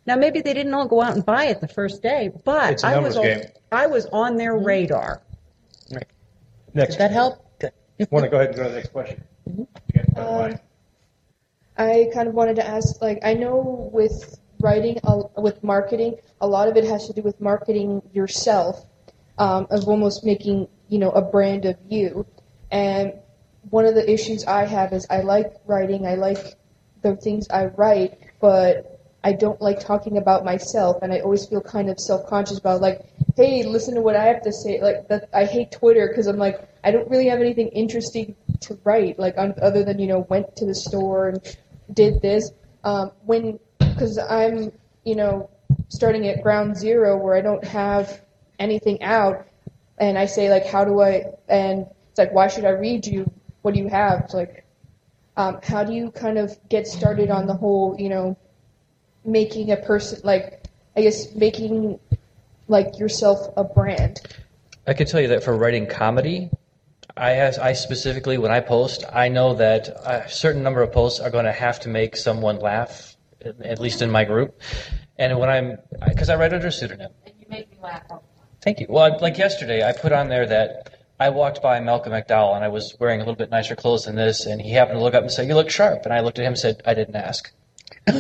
Speaker 6: Now, maybe they didn't all go out and buy it the first day, but
Speaker 1: It's a
Speaker 6: I was
Speaker 1: numbers
Speaker 6: on,
Speaker 1: game.
Speaker 6: I was on their radar.
Speaker 3: Right.
Speaker 1: Next.
Speaker 3: Did that help? Good.
Speaker 1: Want to go ahead and go to the next question?
Speaker 10: Um, I kind of wanted to ask, like, I know with writing, uh, with marketing, a lot of it has to do with marketing yourself, um, of almost making, you know, a brand of you. And one of the issues I have is I like writing, I like the things I write, but I don't like talking about myself, and I always feel kind of self-conscious about, like, hey, listen to what I have to say. Like, that, I hate Twitter because I'm like, I don't really have anything interesting to write, like, on, other than, you know, went to the store and did this. Um, when, because I'm, you know, starting at ground zero where I don't have anything out, and I say, like, how do I, and it's like, why should I read you? What do you have? It's like, um, how do you kind of get started on the whole, you know, making a person, like, I guess making, like, yourself a brand?
Speaker 5: I can tell you that for writing comedy, I has, I specifically, when I post, I know that a certain number of posts are going to have to make someone laugh, at least in my group. And when I'm, because I write under a pseudonym.
Speaker 7: And you make me laugh all the time.
Speaker 5: Thank you. Well, like yesterday, I put on there that I walked by Malcolm McDowell, and I was wearing a little bit nicer clothes than this, and he happened to look up and say, "You look sharp." And I looked at him and said, "I didn't ask." So,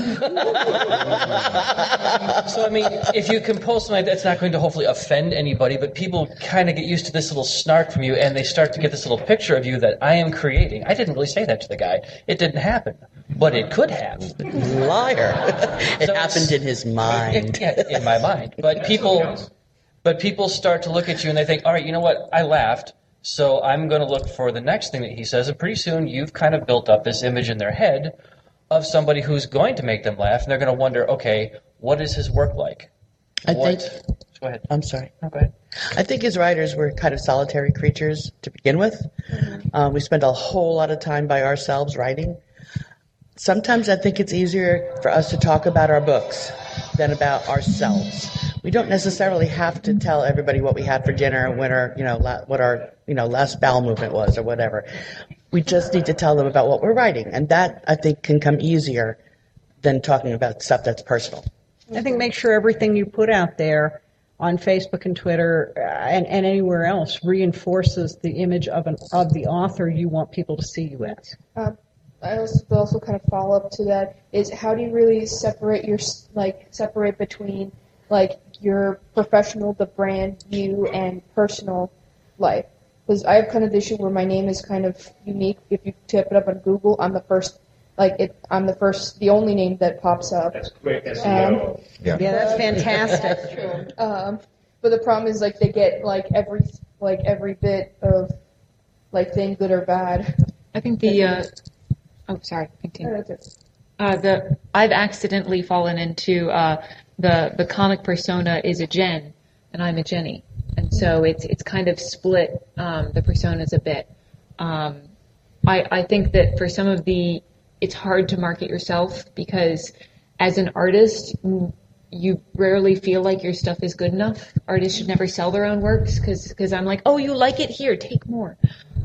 Speaker 5: I mean, if you can post something like that, it's not going to hopefully offend anybody, but people kind of get used to this little snark from you, and they start to get this little picture of you that I am creating. I didn't really say that to the guy. It didn't happen, but it could have.
Speaker 3: Liar. It
Speaker 5: So
Speaker 3: happened in his mind.
Speaker 5: Yeah, in my mind. But people, but people start to look at you and they think, all right, you know what? I laughed, so I'm going to look for the next thing that he says, and pretty soon you've kind of built up this image in their head of somebody who's going to make them laugh, and they're going to wonder, okay, what is his work like?
Speaker 3: I
Speaker 5: What-
Speaker 3: think.
Speaker 5: Go ahead.
Speaker 3: I'm sorry.
Speaker 5: No, go ahead.
Speaker 3: I think as writers, we're kind of solitary creatures to begin with. Uh, we spend a whole lot of time by ourselves writing. Sometimes I think it's easier for us to talk about our books than about ourselves. We don't necessarily have to tell everybody what we had for dinner, when our, you know, la- what our, you know, last bowel movement was, or whatever. We just need to tell them about what we're writing, and that I think can come easier than talking about stuff that's personal.
Speaker 6: I think make sure everything you put out there on Facebook and Twitter uh, and, and anywhere else reinforces the image of an of the author you want people to see you as.
Speaker 10: Um, I also will also kind of follow up to that is how do you really separate your like separate between like your professional, the brand, you, and personal life? Because I have kind of the issue where my name is kind of unique. If you tip it up on Google, I'm the first, like it, I'm the first, the only name that pops up.
Speaker 4: That's great S E
Speaker 10: Um,
Speaker 4: O.
Speaker 2: Yeah.
Speaker 6: Yeah, that's fantastic.
Speaker 10: That's true. Um, but the problem is like they get like every like every bit of like thing, good or bad.
Speaker 7: I think the, uh, oh, sorry, continue. Uh, the I've accidentally fallen into uh, the the comic persona is a Jen, and I'm a Jenny, and so it's it's kind of split um, the personas a bit. Um, I I think that for some of the it's hard to market yourself because as an artist you rarely feel like your stuff is good enough. Artists should never sell their own works because because I'm like, oh, you like it, here, take more.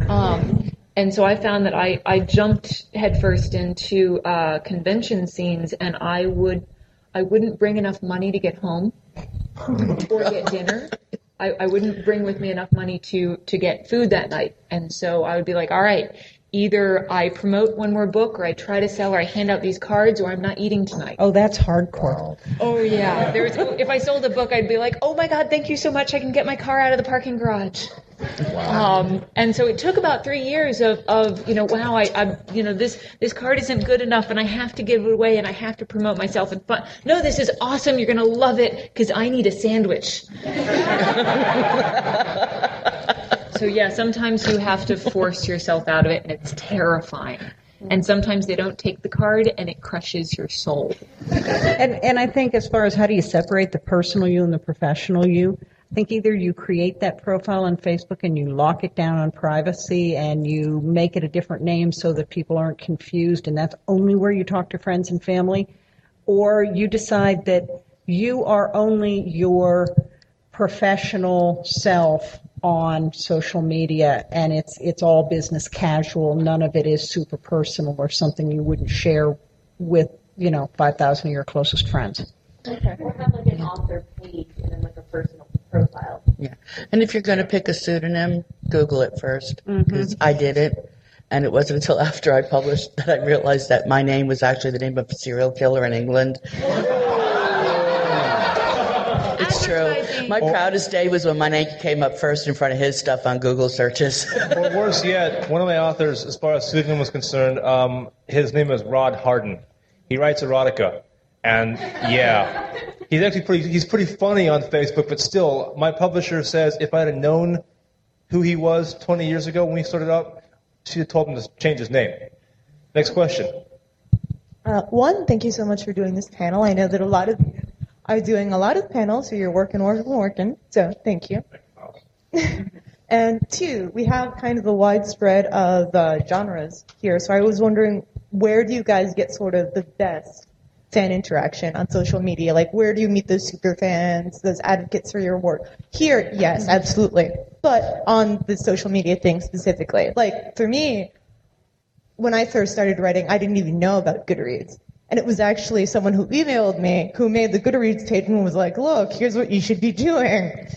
Speaker 7: Um, And so I found that I, I jumped headfirst into uh, convention scenes, and I would I wouldn't bring enough money to get home or get dinner. I, I wouldn't bring with me enough money to to get food that night, and so I would be like, all right, either I promote one more book, or I try to sell, or I hand out these cards, or I'm not eating tonight.
Speaker 6: Oh, that's hardcore.
Speaker 7: Oh yeah, there's if I sold a book, I'd be like, oh my God, thank you so much, I can get my car out of the parking garage. Um, and so it took about three years of, of you know, wow, I, I, you know, this this card isn't good enough, and I have to give it away, and I have to promote myself. And fun. No, this is awesome. You're gonna love it because I need a sandwich. So yeah, sometimes you have to force yourself out of it, and it's terrifying. And sometimes they don't take the card, and it crushes your soul.
Speaker 6: And and I think as far as how do you separate the personal you and the professional you, I think either you create that profile on Facebook and you lock it down on privacy and you make it a different name so that people aren't confused and that's only where you talk to friends and family, or you decide that you are only your professional self on social media and it's it's all business casual. None of it is super personal or something you wouldn't share with, you know, five thousand of your closest friends.
Speaker 10: Okay.
Speaker 11: Or have like an author page and then like a personal profile.
Speaker 3: Yeah. And if you're going to pick a pseudonym, Google it first, because I did it. And it wasn't until after I published that I realized that my name was actually the name of a serial killer in England. It's true. My proudest day was when my name came up first in front of his stuff on Google searches.
Speaker 1: Or worse yet, one of my authors, as far as pseudonym was concerned, um, his name is Rod Harden. He writes erotica. And yeah, he's actually pretty, he's pretty funny on Facebook, but still, my publisher says if I had known who he was twenty years ago when we started up, she had told him to change his name. Next question.
Speaker 12: Uh, one, thank you so much for doing this panel. I know that a lot of you are doing a lot of panels, so you're working, working, working. So thank you. And two, we have kind of a widespread of uh, genres here. So I was wondering, where do you guys get sort of the best fan interaction on social media? Like, where do you meet those super fans, those advocates for your work? Here, yes, absolutely. But on the social media thing specifically. Like, for me, when I first started writing, I didn't even know about Goodreads. And it was actually someone who emailed me who made the Goodreads page and was like, look, here's what you should be doing.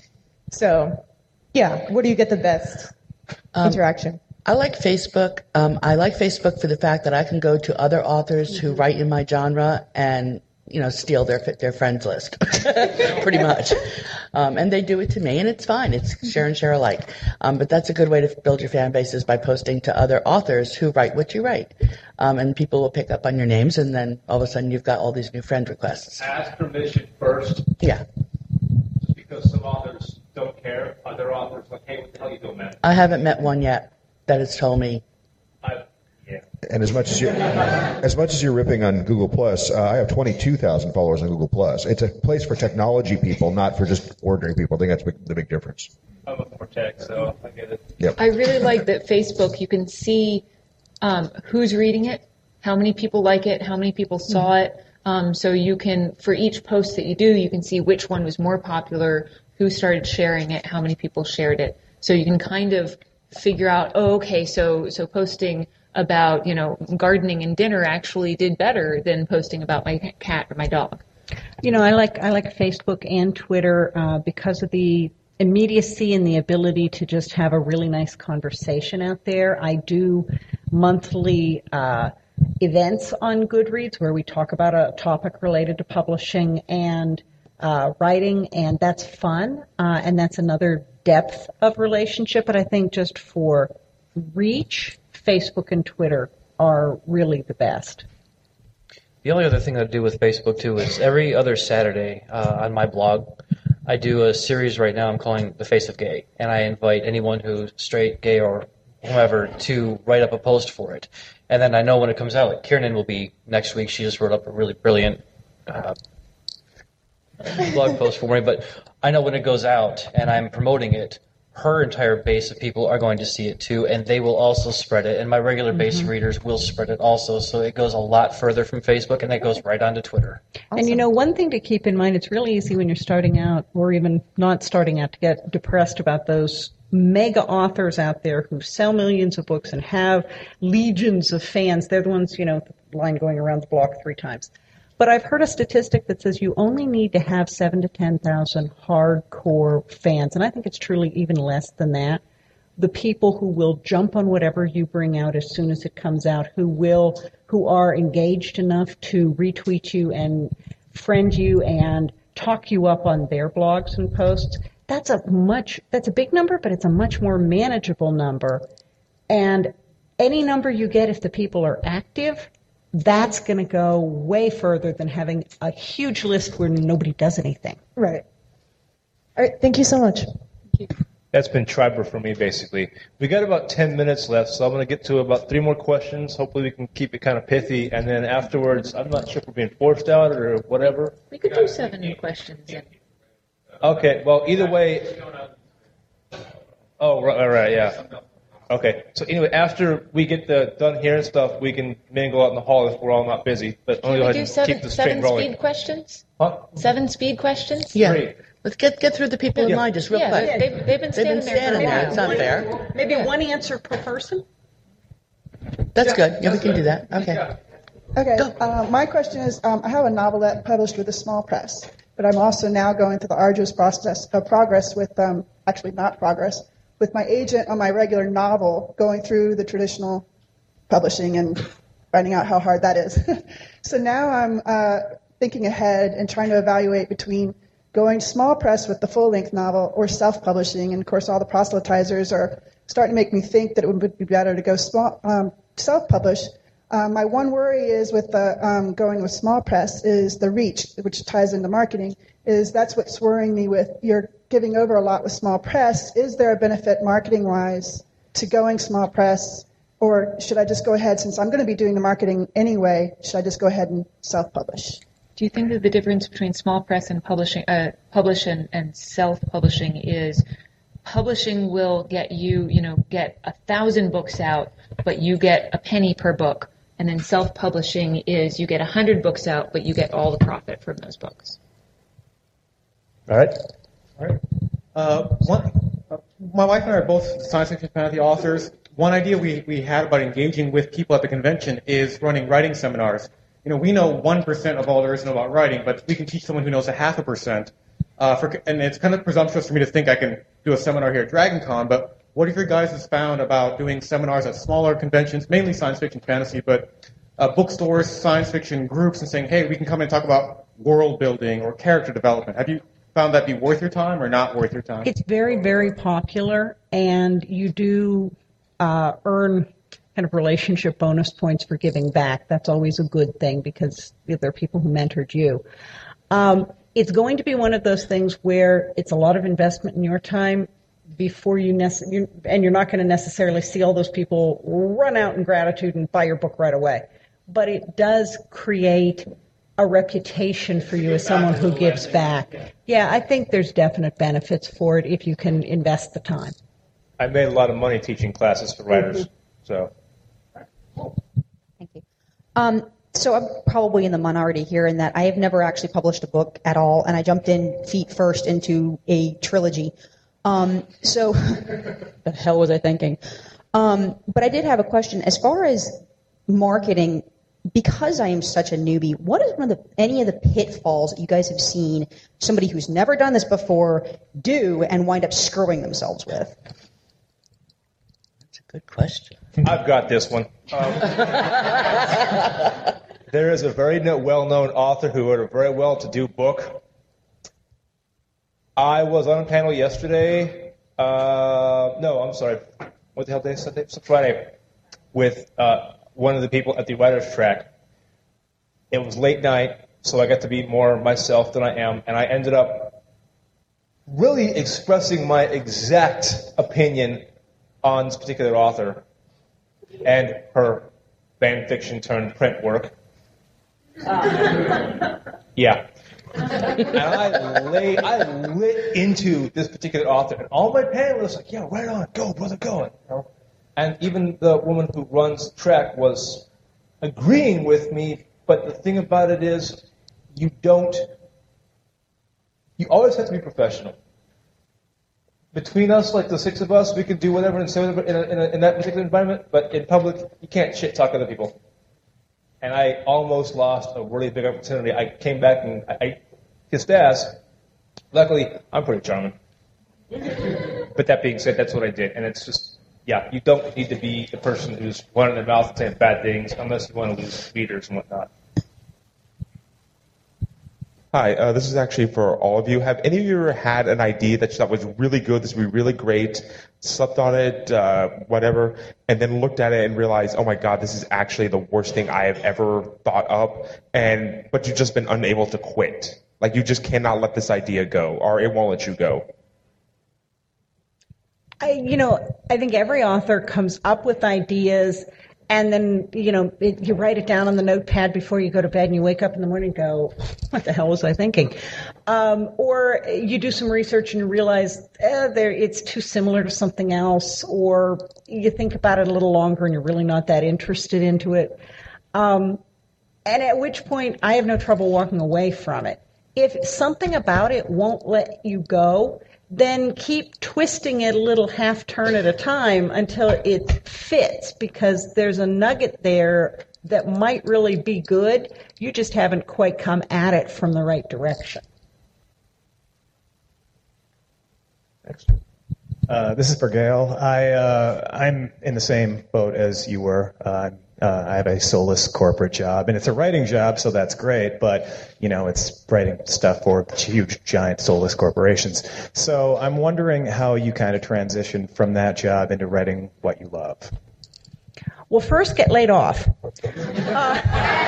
Speaker 12: So, yeah, where do you get the best um, interaction?
Speaker 3: I like Facebook. Um, I like Facebook for the fact that I can go to other authors who write in my genre and, you know, steal their their friends list, pretty much. Um, and they do it to me, and it's fine. It's share and share alike. Um, but that's a good way to build your fan base is by posting to other authors who write what you write. Um, and people will pick up on your names, and then all of a sudden you've got all these new friend requests.
Speaker 4: Ask permission first.
Speaker 3: Yeah.
Speaker 4: Just because some authors don't care. Other authors like, hey, what the hell you doing, man?
Speaker 3: I haven't met one yet that has told me.
Speaker 4: I, yeah.
Speaker 2: And as much as you, as much as you're ripping on Google Plus, uh, I have twenty-two thousand followers on Google Plus. It's a place for technology people, not for just ordinary people. I think that's big, the big difference.
Speaker 4: I'm a more tech, so I get it.
Speaker 2: Yep.
Speaker 7: I really like that Facebook, you can see um, who's reading it, how many people like it, how many people saw it. Um, so you can, for each post that you do, you can see which one was more popular, who started sharing it, how many people shared it. So you can kind of figure out, oh, okay, so so posting about, you know, gardening and dinner actually did better than posting about my cat or my dog.
Speaker 6: You know, I like I like Facebook and Twitter uh, because of the immediacy and the ability to just have a really nice conversation out there. I do monthly uh, events on Goodreads where we talk about a topic related to publishing and uh, writing, and that's fun, uh, and that's another depth of relationship. But I think just for reach, Facebook and Twitter are really the best.
Speaker 5: The only other thing I do with Facebook, too, is every other Saturday uh, on my blog, I do a series right now I'm calling The Face of Gay, and I invite anyone who's straight, gay, or whoever to write up a post for it. And then I know when it comes out, like Kiernan will be next week. She just wrote up a really brilliant uh, blog post for me, but I know when it goes out and I'm promoting it, her entire base of people are going to see it too, and they will also spread it, and my regular base
Speaker 6: Mm-hmm.
Speaker 5: of readers will spread it also, so it goes a lot further from Facebook, and it goes right onto Twitter.
Speaker 6: Awesome. And you know, one thing to keep in mind, it's really easy when you're starting out, or even not starting out, to get depressed about those mega authors out there who sell millions of books and have legions of fans. They're the ones, you know, the line going around the block three times. But I've heard a statistic that says you only need to have seven to ten thousand hardcore fans, and I think it's truly even less than that. The people who will jump on whatever you bring out as soon as it comes out, who will, who are engaged enough to retweet you and friend you and talk you up on their blogs and posts. That's a much, that's a big number, but it's a much more manageable number. And any number you get, if the people are active, that's going to go way further than having a huge list where nobody does anything.
Speaker 12: Right. All right. Thank you so much.
Speaker 1: That's been Triber for me, basically. We got about ten minutes left, so I'm going to get to about three more questions. Hopefully we can keep it kind of pithy, and then afterwards, I'm not sure if we're being forced out or whatever.
Speaker 7: We could do seven questions. And
Speaker 1: Okay, well, either way... Oh, right, right, right, yeah. Okay, so anyway, after we get the done here and stuff, we can mingle out in the hall if we're all not busy. But only
Speaker 7: Can
Speaker 1: go
Speaker 7: we
Speaker 1: ahead
Speaker 7: do
Speaker 1: and
Speaker 7: seven,
Speaker 1: keep the
Speaker 7: seven
Speaker 1: train rolling.
Speaker 7: speed questions?
Speaker 1: Huh?
Speaker 7: Seven speed questions?
Speaker 3: Yeah.
Speaker 1: Great.
Speaker 3: Let's get get through the people in
Speaker 1: Yeah.
Speaker 3: line just real
Speaker 7: Yeah,
Speaker 3: quick.
Speaker 7: they've, they've been
Speaker 3: They've
Speaker 7: standing
Speaker 3: been
Speaker 7: there for a
Speaker 3: standing there.
Speaker 7: while.
Speaker 3: It's not fair.
Speaker 6: Maybe one answer per person?
Speaker 3: That's good. Yeah, we can do that. Okay.
Speaker 13: Okay, uh, my question is, um, I have a novelette published with a small press, but I'm also now going through the arduous process of progress with, um, actually not progress, with my agent on my regular novel, going through the traditional publishing and finding out how hard that is. So now I'm uh, thinking ahead and trying to evaluate between going small press with the full-length novel or self-publishing, and of course all the proselytizers are starting to make me think that it would be better to go small, um, self-publish. Um, my one worry is with the um, going with small press is the reach, which ties into marketing, is that's what's worrying me with you're giving over a lot with small press. Is there a benefit marketing-wise to going small press, or should I just go ahead, since I'm going to be doing the marketing anyway, should I just go ahead and self-publish?
Speaker 7: Do you think that the difference between small press and publishing, uh, publish and, and self-publishing is publishing will get you, you know, get a thousand books out, but you get a penny per book. And then self-publishing is you get a hundred books out, but you get all the profit from those books.
Speaker 1: All right.
Speaker 14: All right. Uh, one, uh, my wife and I are both science fiction fantasy authors. One idea we, we had about engaging with people at the convention is running writing seminars. You know, we know one percent of all there is to know about writing, but we can teach someone who knows a half a percent. Uh, for, and it's kind of presumptuous for me to think I can do a seminar here at DragonCon, but what have your guys has found about doing seminars at smaller conventions, mainly science fiction fantasy, but uh, bookstores, science fiction groups, and saying, hey, we can come and talk about world building or character development? Have you found that be worth your time or not worth your time?
Speaker 6: It's very, very popular, and you do uh, earn kind of relationship bonus points for giving back. That's always a good thing because there are people who mentored you. Um, it's going to be one of those things where it's a lot of investment in your time before you, nece- you and you're not going to necessarily see all those people run out in gratitude and buy your book right away. But it does create a reputation for you as someone who gives back. Yeah, I think there's definite benefits for it if you can invest the time.
Speaker 1: I made a lot of money teaching classes for writers, so.
Speaker 15: Thank you. Um, so I'm probably in the minority here in that I have never actually published a book at all, and I jumped in feet first into a trilogy. Um, so, the hell was I thinking? Um, but I did have a question. As far as marketing, because I am such a newbie, what is one of the, any of the pitfalls that you guys have seen somebody who's never done this before do and wind up screwing themselves with?
Speaker 3: That's a good question.
Speaker 1: I've got this one. Um, there is a very no, well-known author who wrote a very well-to-do book. I was on a panel yesterday. Uh, no, I'm sorry. What the hell day is Sunday? It's Friday. With uh, one of the people at the writer's track. It was late night, so I got to be more myself than I am, and I ended up really expressing my exact opinion on this particular author and her fan fiction turned print work. Yeah. And I lay, I lit into this particular author, and all my panelists were like, yeah, right on, go, brother, go. You know? And even the woman who runs the track was agreeing with me, but the thing about it is, you don't, you always have to be professional. Between us, like the six of us, we can do whatever and say whatever in, a, in, a, in that particular environment, but in public, you can't shit talk other people. And I almost lost a really big opportunity. I came back and I, I kissed ass. Luckily, I'm pretty charming. But that being said, that's what I did. And it's just, yeah, you don't need to be the person who's running their mouth and saying bad things unless you want to lose readers and whatnot.
Speaker 16: Hi, uh, this is actually for all of you. Have any of you ever had an idea that you thought was really good, this would be really great, slept on it, uh, whatever, and then looked at it and realized, oh my God, this is actually the worst thing I have ever thought up, and but you've just been unable to quit? Like you just cannot let this idea go, or it won't let you go.
Speaker 6: I, you know, I think every author comes up with ideas, and then, you know, it, you write it down on the notepad before you go to bed, and you wake up in the morning and go, what the hell was I thinking? Um, or you do some research and you realize eh, there, it's too similar to something else, or you think about it a little longer and you're really not that interested into it. Um, and at which point, I have no trouble walking away from it. If something about it won't let you go, then keep twisting it a little half turn at a time until it fits, because there's a nugget there that might really be good. You just haven't quite come at it from the right direction.
Speaker 17: Uh, this is for Gail. I, uh, I'm in the same boat as you were. Uh, uh, I have a soulless corporate job, and it's a writing job, so that's great, but, you know, it's writing stuff for huge, giant, soulless corporations. So I'm wondering how you kind of transition from that job into writing what you love.
Speaker 6: Well, first get laid off. Uh,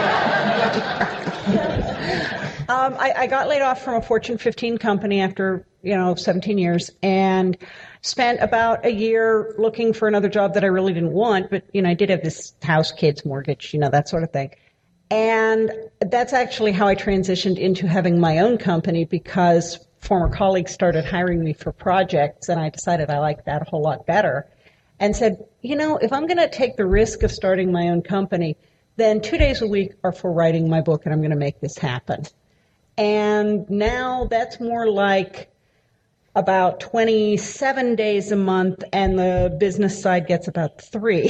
Speaker 6: um, I, I got laid off from a Fortune fifteen company after, you know, seventeen years, and spent about a year looking for another job that I really didn't want, but, you know, I did have this house, kids, mortgage, you know, that sort of thing. And that's actually how I transitioned into having my own company, because former colleagues started hiring me for projects, and I decided I liked that a whole lot better. And said, you know, if I'm going to take the risk of starting my own company, then two days a week are for writing my book, and I'm going to make this happen. And now that's more like about twenty-seven days a month, and the business side gets about three.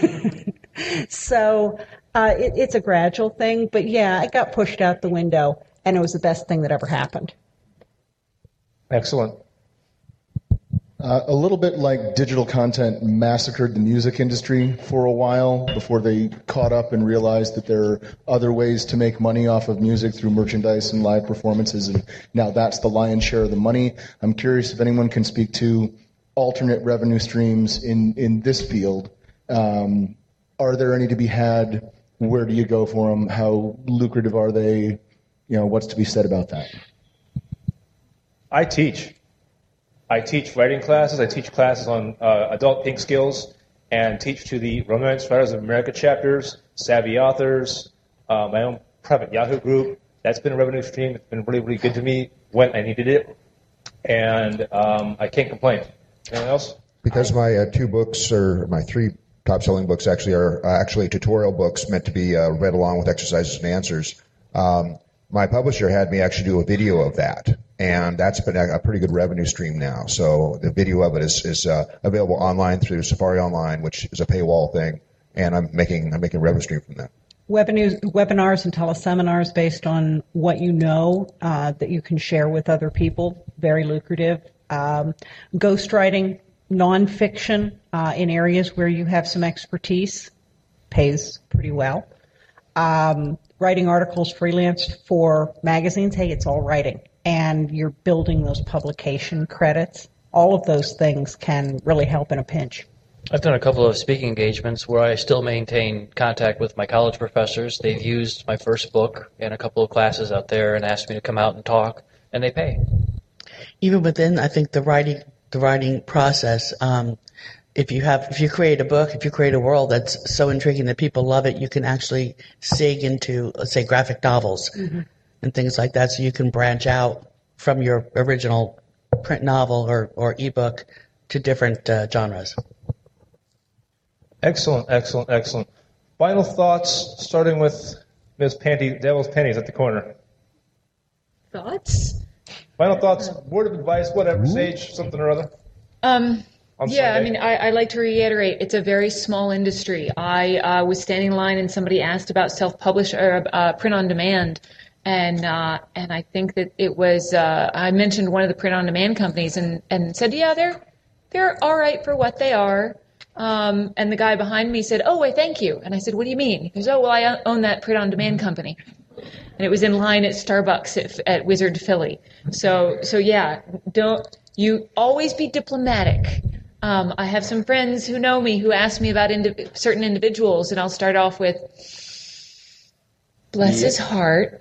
Speaker 6: So uh, it, it's a gradual thing. But, yeah, I got pushed out the window, and it was the best thing that ever happened.
Speaker 1: Excellent.
Speaker 18: Uh, a little bit like digital content massacred the music industry for a while before they caught up and realized that there are other ways to make money off of music through merchandise and live performances, and now that's the lion's share of the money. I'm curious if anyone can speak to alternate revenue streams in, in this field. Um, are there any to be had? Where do you go for them? How lucrative are they? You know, what's to be said about that?
Speaker 1: I teach. I teach writing classes. I teach classes on uh, adult pink skills, and teach to the Romance Writers of America chapters, Savvy Authors, uh, my own private Yahoo group. That's been a revenue stream. It's been really, really good to me when I needed it, and um, I can't complain. Anything else?
Speaker 2: Because my uh, two books, or my three top-selling books, actually are uh, actually tutorial books meant to be uh, read along with exercises and answers. Um, my publisher had me actually do a video of that. And that's been a pretty good revenue stream now. So the video of it is, is uh, available online through Safari Online, which is a paywall thing. And I'm making I'm making a revenue stream from that.
Speaker 6: Webinars, webinars and teleseminars based on what you know uh, that you can share with other people, very lucrative. Um, ghostwriting, nonfiction uh, in areas where you have some expertise pays pretty well. Um, writing articles freelance for magazines, hey, it's all writing. And you're building those publication credits. All of those things can really help in a pinch.
Speaker 5: I've done a couple of speaking engagements where I still maintain contact with my college professors. They've used my first book in a couple of classes out there and asked me to come out and talk, and they pay.
Speaker 3: Even within, I think, the writing the writing process, um, if you have if you create a book, if you create a world that's so intriguing that people love it, you can actually sig into, let's say, graphic novels. Mm-hmm. And things like that, so you can branch out from your original print novel or, or ebook to different uh, genres.
Speaker 1: Excellent, excellent, excellent. Final thoughts, starting with Miz Panty, Devil's Pennies at the corner.
Speaker 7: Thoughts?
Speaker 1: Final thoughts, word of advice, whatever, Sage, something or other.
Speaker 7: Um,
Speaker 1: On
Speaker 7: yeah,
Speaker 1: Sunday.
Speaker 7: I mean, I, I like to reiterate, it's a very small industry. I uh, was standing in line and somebody asked about self-publish or uh, print on demand. And uh, and I think that it was uh, I mentioned one of the print-on-demand companies and, and said, yeah, they're they're all right for what they are. Um, and the guy behind me said, oh, wait, thank you. And I said, what do you mean? He goes, oh, well, I own that print-on-demand company. And it was in line at Starbucks at, at Wizard Philly. So so yeah, don't you always be diplomatic. Um, I have some friends who know me who ask me about indi- certain individuals, and I'll start off with, bless his heart.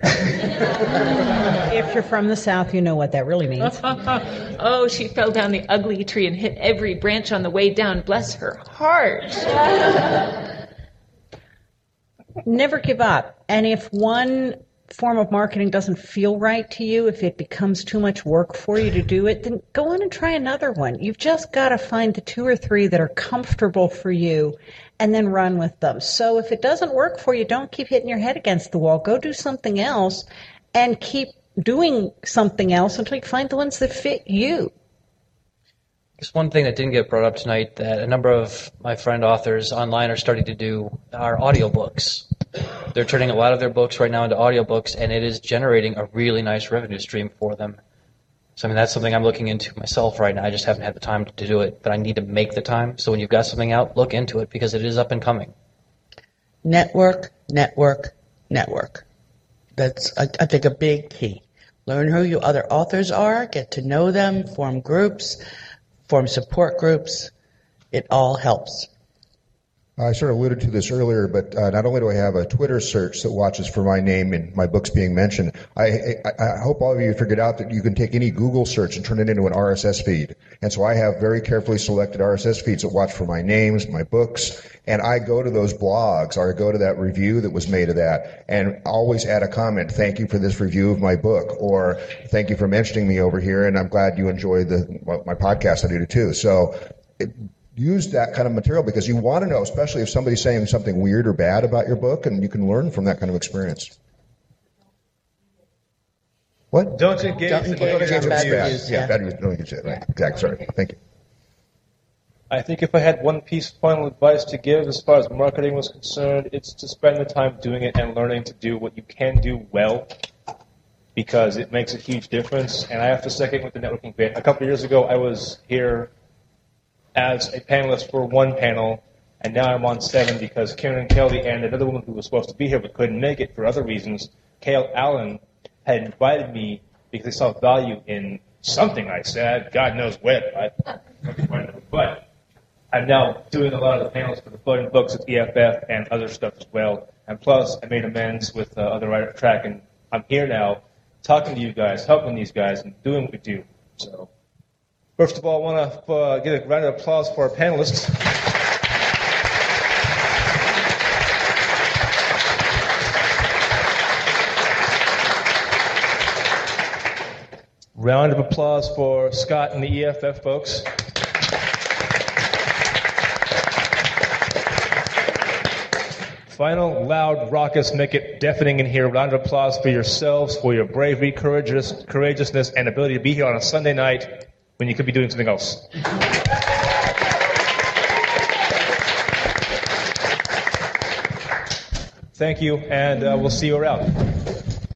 Speaker 6: If you're from the South, you know what that really means.
Speaker 7: Oh, she fell down the ugly tree and hit every branch on the way down. Bless her heart.
Speaker 6: Never give up. And if one form of marketing doesn't feel right to you, if it becomes too much work for you to do it, then go on and try another one. You've just got to find the two or three that are comfortable for you and then run with them. So if it doesn't work for you, don't keep hitting your head against the wall. Go do something else and keep doing something else until you find the ones that fit you.
Speaker 5: Just one thing that didn't get brought up tonight that a number of my friend authors online are starting to do are audiobooks. they're turning a lot of their books right now into audiobooks, and it is generating a really nice revenue stream for them. So I mean, that's something I'm looking into myself right now. I just haven't had the time to do it, but I need to make the time. So when you've got something out, look into it because it is up and coming.
Speaker 3: Network, network, network. That's, I, I think, a big key. Learn who your other authors are, get to know them, form groups, form support groups. It all helps.
Speaker 2: I sort of alluded to this earlier, but uh, not only do I have a Twitter search that watches for my name and my books being mentioned, I, I, I hope all of you figured out that you can take any Google search and turn it into an R S S feed. And so I have very carefully selected R S S feeds that watch for my names, my books, and I go to those blogs or I go to that review that was made of that and always add a comment, thank you for this review of my book, or thank you for mentioning me over here, and I'm glad you enjoy the well, my podcast. I do too. So it, use that kind of material because you want to know, especially if somebody's saying something weird or bad about your book, and you can learn from that kind of experience. What?
Speaker 1: Don't engage
Speaker 3: Don't
Speaker 1: in
Speaker 3: engage in bad
Speaker 1: reviews.
Speaker 3: reviews.
Speaker 2: Yeah,
Speaker 3: Yeah.
Speaker 2: bad reviews. Don't engage in it. Right. Exactly. Sorry. Thank you.
Speaker 1: I think if I had one piece of final advice to give as far as marketing was concerned, it's to spend the time doing it and learning to do what you can do well, because it makes a huge difference. And I have to second with the networking bit. A couple of years ago, I was here as a panelist for one panel, and now I'm on seven because Karen Kelly and another woman who was supposed to be here but couldn't make it for other reasons, Kale Allen, had invited me because they saw value in something I said. God knows what. I, but I'm now doing a lot of the panels for the Floating Books at E F F and other stuff as well. And plus, I made amends with uh, other writer track, and I'm here now talking to you guys, helping these guys, and doing what we do. So. First of all, I want to uh, give a round of applause for our panelists. Round of applause for Scott and the E F F folks. Final, loud, raucous, make it deafening in here. Round of applause for yourselves, for your bravery, courageous, courageousness, and ability to be here on a Sunday night when you could be doing something else. Thank you, and uh, we'll see you around.